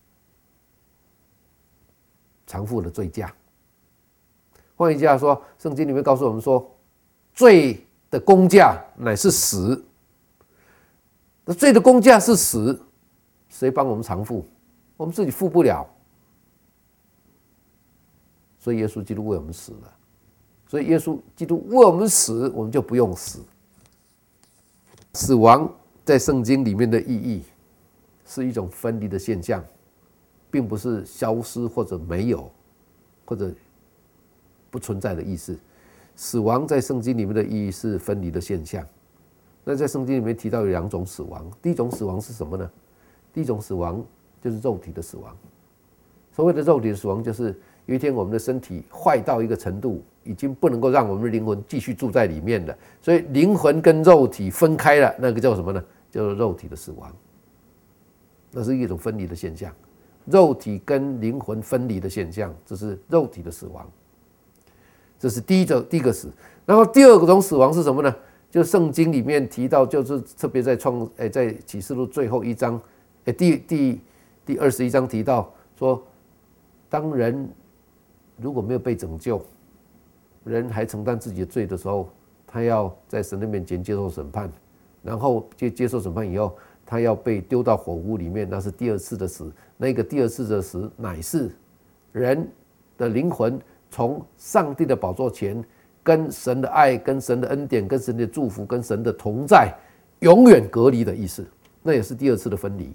偿付的罪价。换一句话说，圣经里面告诉我们说，罪的工价乃是死。那罪的工价是死，谁帮我们偿付？我们自己付不了。所以耶稣基督为我们死了。所以耶稣基督为我们死，我们就不用死。死亡在圣经里面的意义是一种分离的现象，并不是消失或者没有或者不存在的意思。死亡在圣经里面的意义是分离的现象。那在圣经里面提到有两种死亡，第一种死亡是什么呢？第一种死亡就是肉体的死亡。所谓的肉体的死亡，就是有一天我们的身体坏到一个程度，已经不能够让我们的灵魂继续住在里面了，所以灵魂跟肉体分开了，那个叫什么呢？叫做肉体的死亡。那是一种分离的现象，肉体跟灵魂分离的现象，这是肉体的死亡。这是第一种第一个死。然后第二种死亡是什么呢？就圣经里面提到，就是特别在创诶，在启示录最后一章，诶第第第二十一章提到说，当人如果没有被拯救，人还承担自己的罪的时候，他要在神的面前接受审判，然后接接受审判以后，他要被丢到火湖里面，那是第二次的死。那个第二次的死，乃是人的灵魂从上帝的宝座前，跟神的爱、跟神的恩典、跟神的祝福、跟神的同在永远隔离的意思，那也是第二次的分离。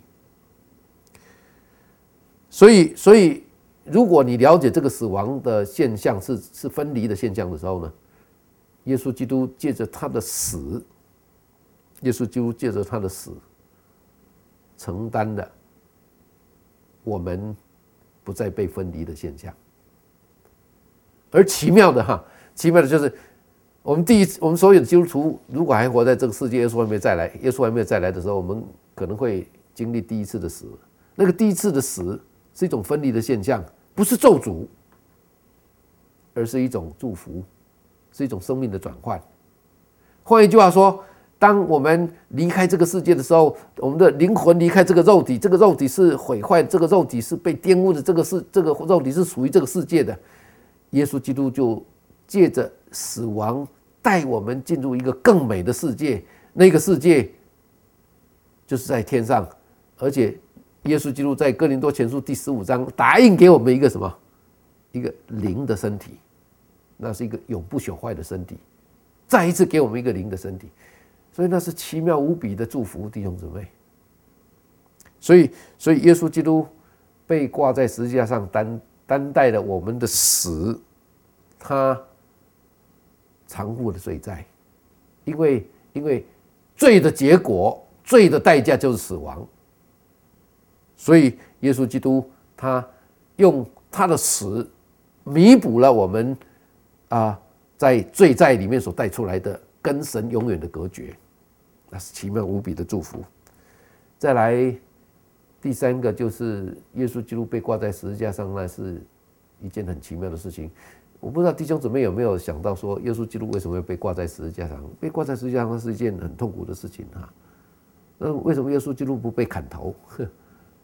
所以，所以如果你了解这个死亡的现象是是分离的现象的时候呢，耶稣基督借着他的死，耶稣基督借着他的死，承担了我们不再被分离的现象。而奇妙的哈。奇妙的就是，我们第一，我们所有的基督徒，如果还活在这个世界，耶稣还没有再来，耶稣还没有再来的时候，我们可能会经历第一次的死。那个第一次的死是一种分离的现象，不是咒诅，而是一种祝福，是一种生命的转换。换一句话说，当我们离开这个世界的时候，我们的灵魂离开这个肉体，这个肉体是毁坏，这个肉体是被玷污的，这个是这个肉体是属于这个世界的。耶稣基督就借着死亡带我们进入一个更美的世界，那个世界就是在天上，而且耶稣基督在哥林多前书第十五章答应给我们一个什么？一个灵的身体，那是一个永不朽坏的身体，再一次给我们一个灵的身体，所以那是奇妙无比的祝福，弟兄姊妹。所以，所以耶稣基督被挂在十字架上担担待了我们的死，他偿付的罪债，因为因为罪的结果，罪的代价就是死亡，所以耶稣基督他用他的死弥补了我们啊在罪债里面所带出来的跟神永远的隔绝，那是奇妙无比的祝福。再来第三个就是耶稣基督被挂在十字架上，那是一件很奇妙的事情。我不知道弟兄姊妹有没有想到说，耶稣基督为什么要被挂在十字架上？被挂在十字架上是一件很痛苦的事情哈。那为什么耶稣基督不被砍头？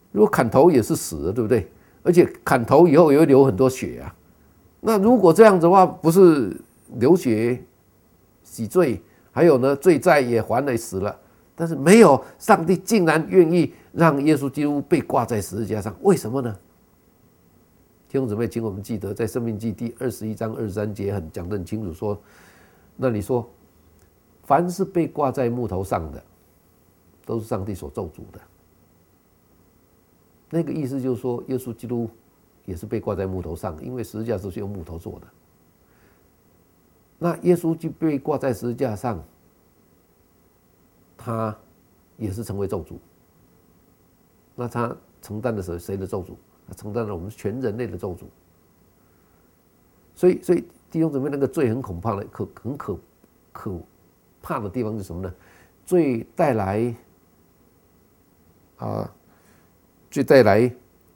如果砍头也是死了，对不对？而且砍头以后也会流很多血啊。那如果这样子的话，不是流血洗罪，还有呢，罪债也还了，死了。但是没有，上帝竟然愿意让耶稣基督被挂在十字架上，为什么呢？弟兄姊妹，请我们记得，在《申命记》第二十一章二十三节很讲得很清楚，说那里说，凡是被挂在木头上的，都是上帝所咒诅的。那个意思就是说，耶稣基督也是被挂在木头上，因为十字架是用木头做的。那耶稣就被挂在十字架上，他也是成为咒诅。那他承担的是谁的咒诅？他承担了我们全人类的咒诅。所以，所以弟兄姊妹，那个罪很恐怕的，可很可可怕的地方是什么呢？罪带来啊，罪带来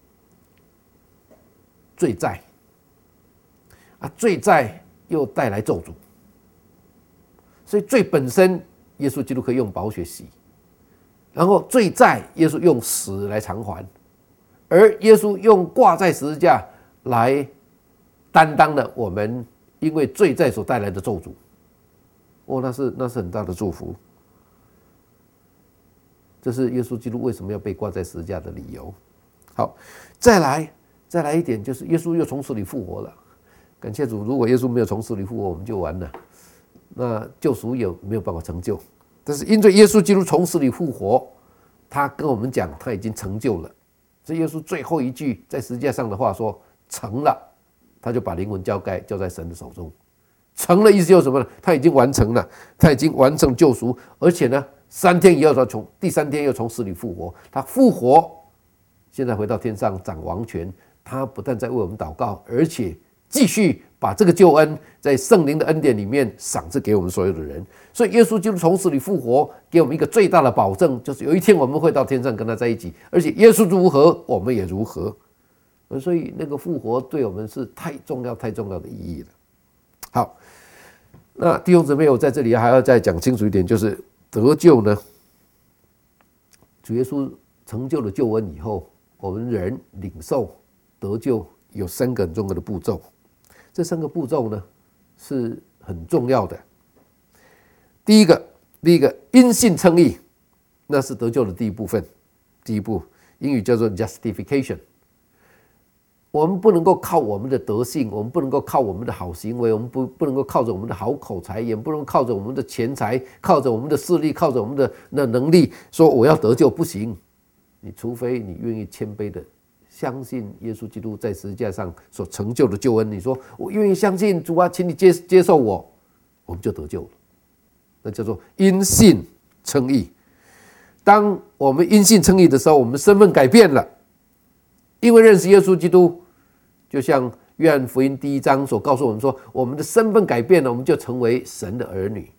罪债啊，罪债又带来咒诅。所以罪本身，耶稣基督可以用宝血洗，然后罪债，耶稣用死来偿还，而耶稣用挂在十字架来担当了我们因为罪债所带来的咒诅。哦，那是那是很大的祝福。这是耶稣基督为什么要被挂在十字架的理由。好，再来再来一点，就是耶稣又从死里复活了。感谢主，如果耶稣没有从死里复活，我们就完了，那救赎也没有办法成就。但是因为耶稣基督从死里复活，他跟我们讲他已经成就了。这耶稣最后一句在十字架上的话说成了，他就把灵魂交该交在神的手中。成了意思就是什么呢？他已经完成了，他已经完成救赎，而且呢，三天以后他从第三天又从死里复活。他复活，现在回到天上掌王权。他不但在为我们祷告，而且继续把这个救恩在圣灵的恩典里面赏赐给我们所有的人。所以耶稣基督从死里复活，给我们一个最大的保证，就是有一天我们会到天上跟他在一起，而且耶稣如何，我们也如何。所以那个复活对我们是太重要、太重要的意义了。好，那弟兄姊妹，我在这里还要再讲清楚一点，就是得救呢，主耶稣成就了救恩以后，我们人领受得救有三个很重要的步骤。这三个步骤呢是很重要的。第一个，第一个因信称义，那是得救的第一部分，第一步，英语叫做 justification。我们不能够靠我们的德性，我们不能够靠我们的好行为，我们 不, 不能够靠着我们的好口才，也不能靠着我们的钱财，靠着我们的势力，靠着我们的能力，说我要得救，不行。你除非你愿意谦卑的相信耶稣基督在十字架上所成就的救恩，你说我愿意相信主啊，请你 接, 接受我，我们就得救了。那叫做因信称义。当我们因信称义的时候，我们身份改变了，因为认识耶稣基督，就像约翰福音第一章所告诉我们说，我们的身份改变了，我们就成为神的儿女。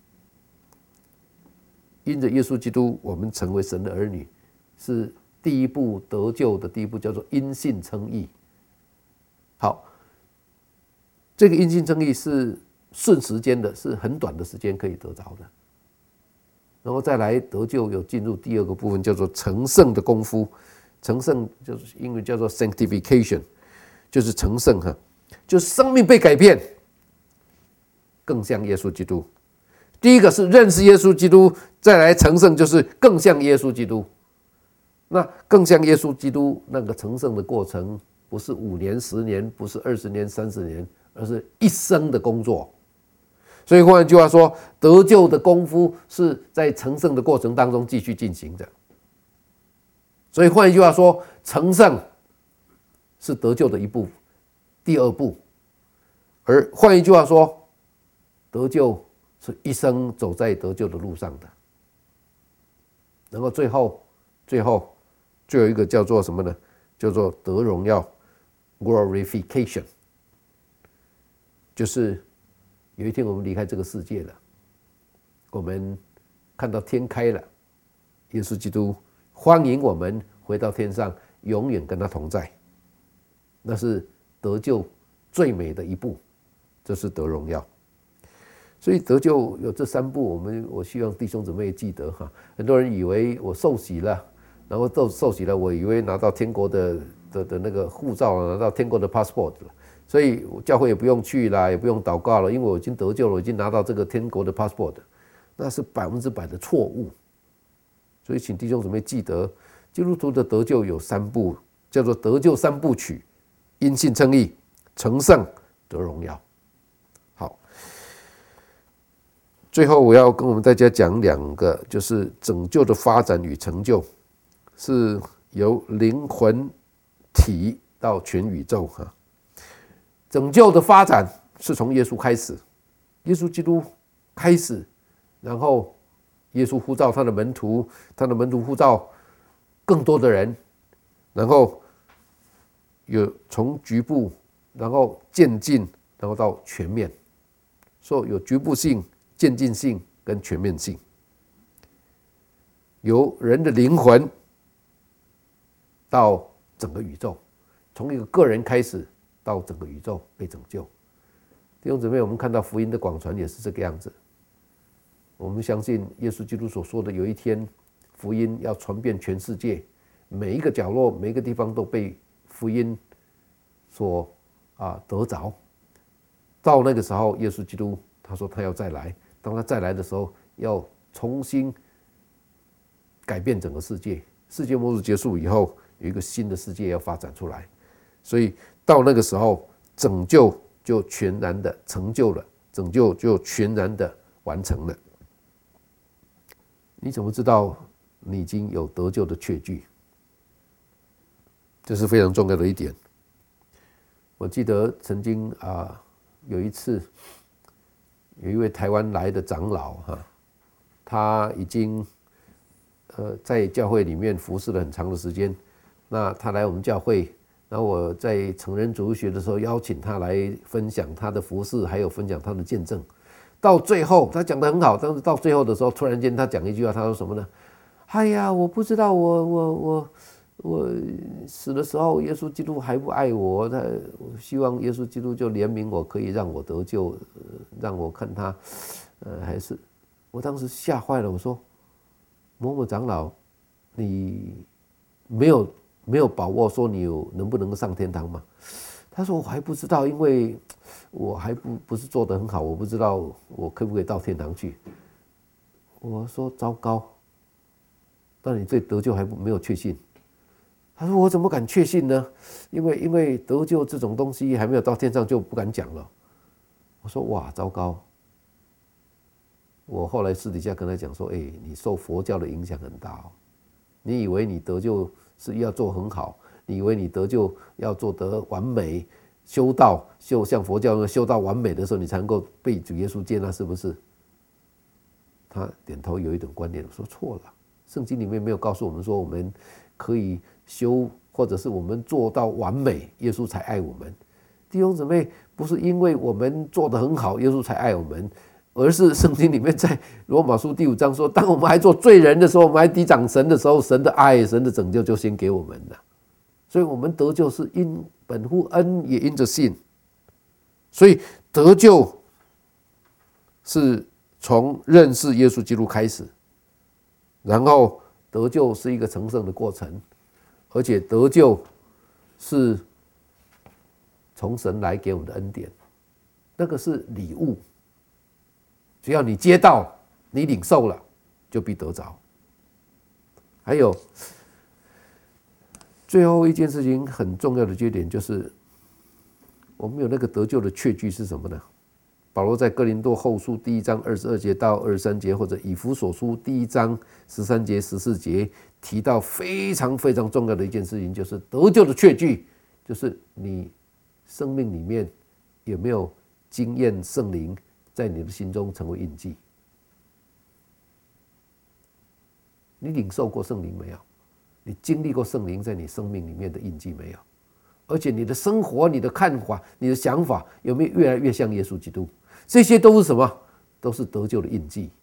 因着耶稣基督，我们成为神的儿女，是第一步得救的第一步，叫做因信称义。好，这个因信称义是瞬时间的，是很短的时间可以得着的。然后再来得救，有进入第二个部分，叫做成圣的功夫。成圣就是英文叫做 sanctification， 就是成圣哈，就是生命被改变，更像耶稣基督。第一个是认识耶稣基督，再来成圣就是更像耶稣基督。那更像耶稣基督那个成圣的过程，不是五年、十年，不是二十年、三十年，而是一生的工作。所以换句话说，得救的功夫是在成圣的过程当中继续进行的。所以换一句话说，成圣是得救的一步，第二步。而换一句话说，得救是一生走在得救的路上的。然后最后，最后，最后一个叫做什么呢？叫做得荣耀 （glorification）， 就是有一天我们离开这个世界了，我们看到天开了，耶稣基督欢迎我们回到天上，永远跟他同在。那是得救最美的一步，这是得荣耀。所以得救有这三步，我们我希望弟兄姊妹记得哈。很多人以为我受洗了， 然后受受洗了，我以为拿到天国的的的那个护照，拿到天国的 passport 了，所以教会也不用去啦，也不用祷告了，因为我已经得救了，我已经拿到这个天国的 passport， 那是百分之百的错误。所以请弟兄姊妹记得，基督徒的得救有三步，叫做得救三部曲：因信称义、成圣、得荣耀。好，最后我要跟我们大家讲两个，就是拯救的发展与成就，是由灵魂体到全宇宙哈。拯救的发展是从耶稣开始，耶稣基督开始，然后耶稣呼召他的门徒，他的门徒呼召更多的人，然后有从局部，然后渐进，然后到全面，所以有局部性、渐进性跟全面性，由人的灵魂到整个宇宙，从一个个人开始到整个宇宙被拯救。弟兄姊妹，我们看到福音的广传也是这个样子。我们相信耶稣基督所说的，有一天福音要传遍全世界，每一个角落、每一个地方都被福音所啊得着。到那个时候，耶稣基督他说他要再来，当他再来的时候，要重新改变整个世界。世界末日结束以后，有一个新的世界要发展出来，所以到那个时候，拯救就全然的成就了，拯救就全然的完成了。你怎么知道你已经有得救的确据？这是非常重要的一点。我记得曾经啊有一次，有一位台湾来的长老哈，他已经呃在教会里面服侍了很长的时间。那他来我们教会，然后我在成人主日学的时候邀请他来分享他的服侍，还有分享他的见证。到最后他讲得很好，但是到最后的时候，突然间他讲一句话，他说什么呢？哎呀，我不知道我我我我死的时候，耶稣基督还不爱我，他我希望耶稣基督就怜悯我，可以让我得救，让我看他，呃，还是我当时吓坏了，我说某某长老，你没有没有把握说你有能不能够上天堂吗？他说我还不知道，因为我还不不是做得很好，我不知道我可不可以到天堂去。我说糟糕，那你对得救还没有确信？他说我怎么敢确信呢？因为因为得救这种东西还没有到天上就不敢讲了。我说哇糟糕！我后来私底下跟他讲说，哎、欸，你受佛教的影响很大哦。你以为你得救是要做很好？你以为你得救要做得完美，修道修像佛教修到完美的时候，你才能够被主耶稣接纳，是不是？他点头，有一种观点，我说错了。圣经里面没有告诉我们说我们可以修，或者是我们做到完美，耶稣才爱我们。弟兄姊妹，不是因为我们做得很好，耶稣才爱我们，而是圣经里面在罗马书第五章说，当我们还做罪人的时候，我们还抵挡神的时候，神的爱、神的拯救就先给我们了。所以我们得救是因本乎恩，也因着信。所以得救是从认识耶稣基督开始，然后得救是一个成圣的过程，而且得救是从神来给我们的恩典，那个是礼物。只要你接到，你领受了，就必得着。还有最后一件事情很重要的节点，就是我们有那个得救的确据是什么呢？保罗在哥林多后书第一章二十二节到二十三节，或者以弗所书第一章十三节十四节提到非常非常重要的一件事情，就是得救的确据，就是你生命里面有没有经验圣灵在你的心中成为印记？你领受过圣灵没有？你经历过圣灵在你生命里面的印记没有？而且你的生活、你的看法、你的想法有没有越来越像耶稣基督？这些都是什么？都是得救的印记。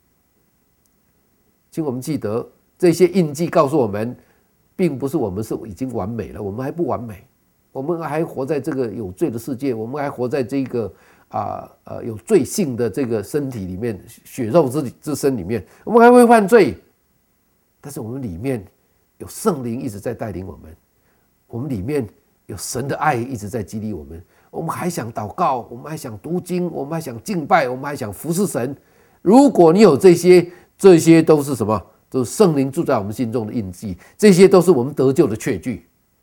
请我们记得，这些印记告诉我们，并不是我们是已经完美了，我们还不完美，我们还活在这个有罪的世界，我们还活在这个啊呃有罪性的这个身体里面，血肉之之身里面，我们还会犯罪，但是我们里面有圣灵一直在带领我们，我们里面有神的爱一直在激励我们，我们还想祷告，我们还想读经，我们还想敬拜，我们还想服侍神。如果你有这些，这些都是什么？都是圣灵住在我们心中的印记，这些都是我们得救的确据。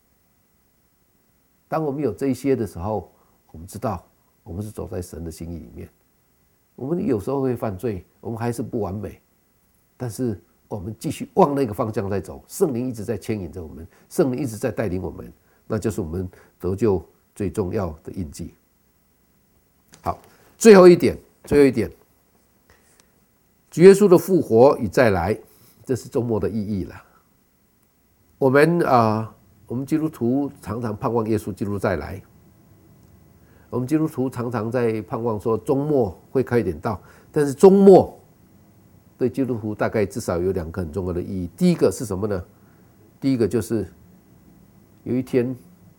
当我们有这些的时候，我们知道我们是走在神的心意里面。我们有时候会犯罪，我们还是不完美，但是我们继续往那个方向在走，圣灵一直在牵引着我们，圣灵一直在带领我们，那就是我们得救最重要的印记。好，最后一点，最后一点，主耶稣的复活与再来，这是周末的意义了。我们啊、呃，我们基督徒常常盼望耶稣基督再来。我们基督徒常常在盼望说周末会快一点到，但是周末对基督徒大概至少有两个很重要的意义。第一个是什么呢？第一个就是有一天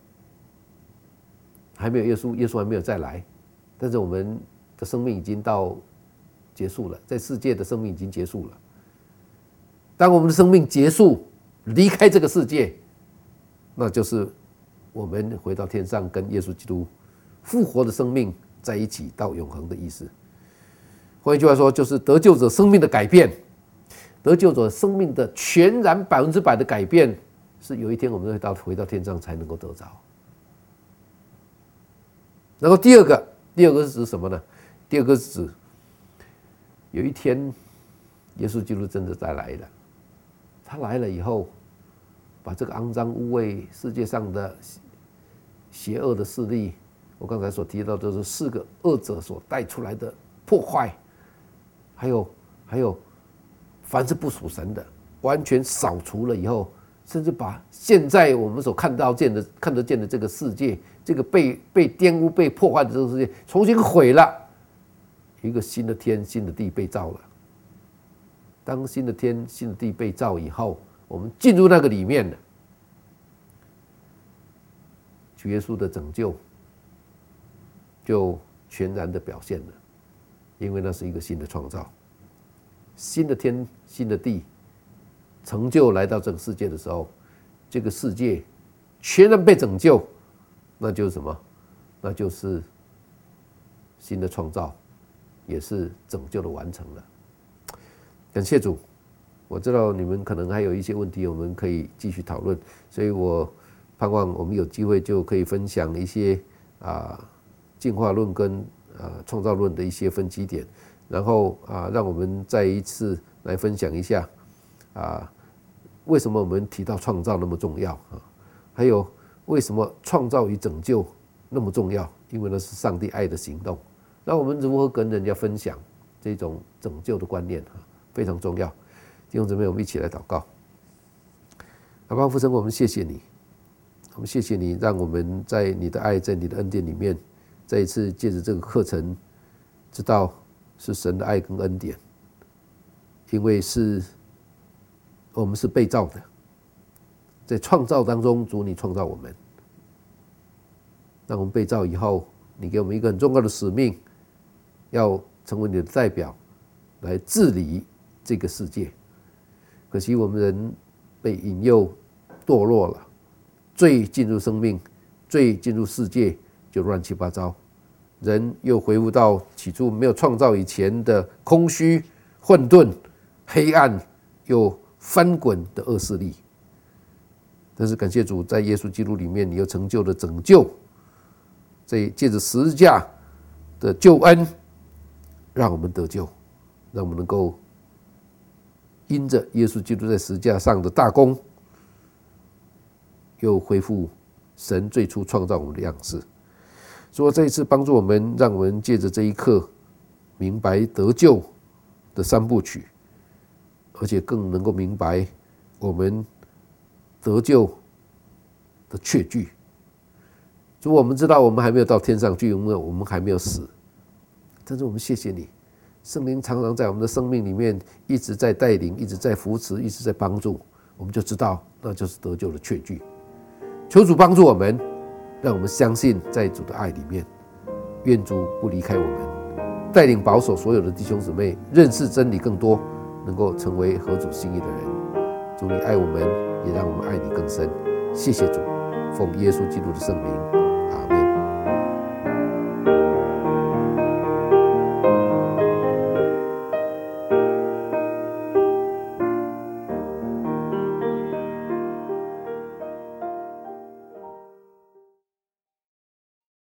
还没有耶稣，耶稣还没有再来，但是我们的生命已经到结束了，在世界的生命已经结束了。当我们的生命结束，离开这个世界，那就是我们回到天上跟耶稣基督复活的生命在一起到永恒的意思。换一句话说，就是得救者生命的改变，得救者生命的全然百分之百的改变，是有一天我们会到回到天上才能够得着。然后第二个，第二个是指什么呢？第二个是指有一天耶稣基督真的再来了，他来了以后，把这个肮脏污秽世界上的邪恶的势力，我刚才所提到的是四个恶者所带出来的破坏，还有还有凡是不属神的，完全扫除了以后，甚至把现在我们所看到见的看得见的这个世界，这个被被玷污、被破坏的这个世界，重新毁了，一个新的天、新的地被造了。当新的天、新的地被造以后，我们进入那个里面了，主耶稣的拯救就全然的表现了，因为那是一个新的创造，新的天、新的地成就来到这个世界的时候，这个世界全然被拯救，那就是什么？那就是新的创造，也是拯救的完成了。感谢主，我知道你们可能还有一些问题，我们可以继续讨论，所以我盼望我们有机会就可以分享一些啊。进化论跟呃创造论的一些分歧点，然后啊，让我们再一次来分享一下啊，为什么我们提到创造那么重要啊？还有为什么创造与拯救那么重要？因为那是上帝爱的行动。那我们如何跟人家分享这种拯救的观念啊？非常重要。弟兄姊妹，我们一起来祷告。阿爸父神，我们谢谢你，我们谢谢你，让我们在你的爱，在你的恩典里面。再一次借着这个课程，知道是神的爱跟恩典，因为是我们是被造的，在创造当中，主你创造我们，让我们被造以后，你给我们一个很重要的使命，要成为你的代表，来治理这个世界。可惜我们人被引诱堕落了，罪进入生命，罪进入世界。就乱七八糟，人又回复到起初没有创造以前的空虚、混沌、黑暗又翻滚的恶势力。但是感谢主，在耶稣基督里面，你又成就了拯救，这借着十字架的救恩，让我们得救，让我们能够因着耶稣基督在十字架上的大功，又恢复神最初创造我们的样式。所以这一次帮助我们，让我们借着这一课明白得救的三部曲，而且更能够明白我们得救的确据。所以我们知道我们还没有到天上去，因为我们还没有死。但是我们谢谢你，圣灵常常在我们的生命里面一直在带领，一直在扶持，一直在帮助，我们就知道那就是得救的确据。求主帮助我们，让我们相信在主的爱里面，愿主不离开我们，带领保守所有的弟兄姊妹认识真理更多，能够成为合主心意的人。主你爱我们， 也让我们爱你更深。谢谢主，奉耶稣基督的圣名。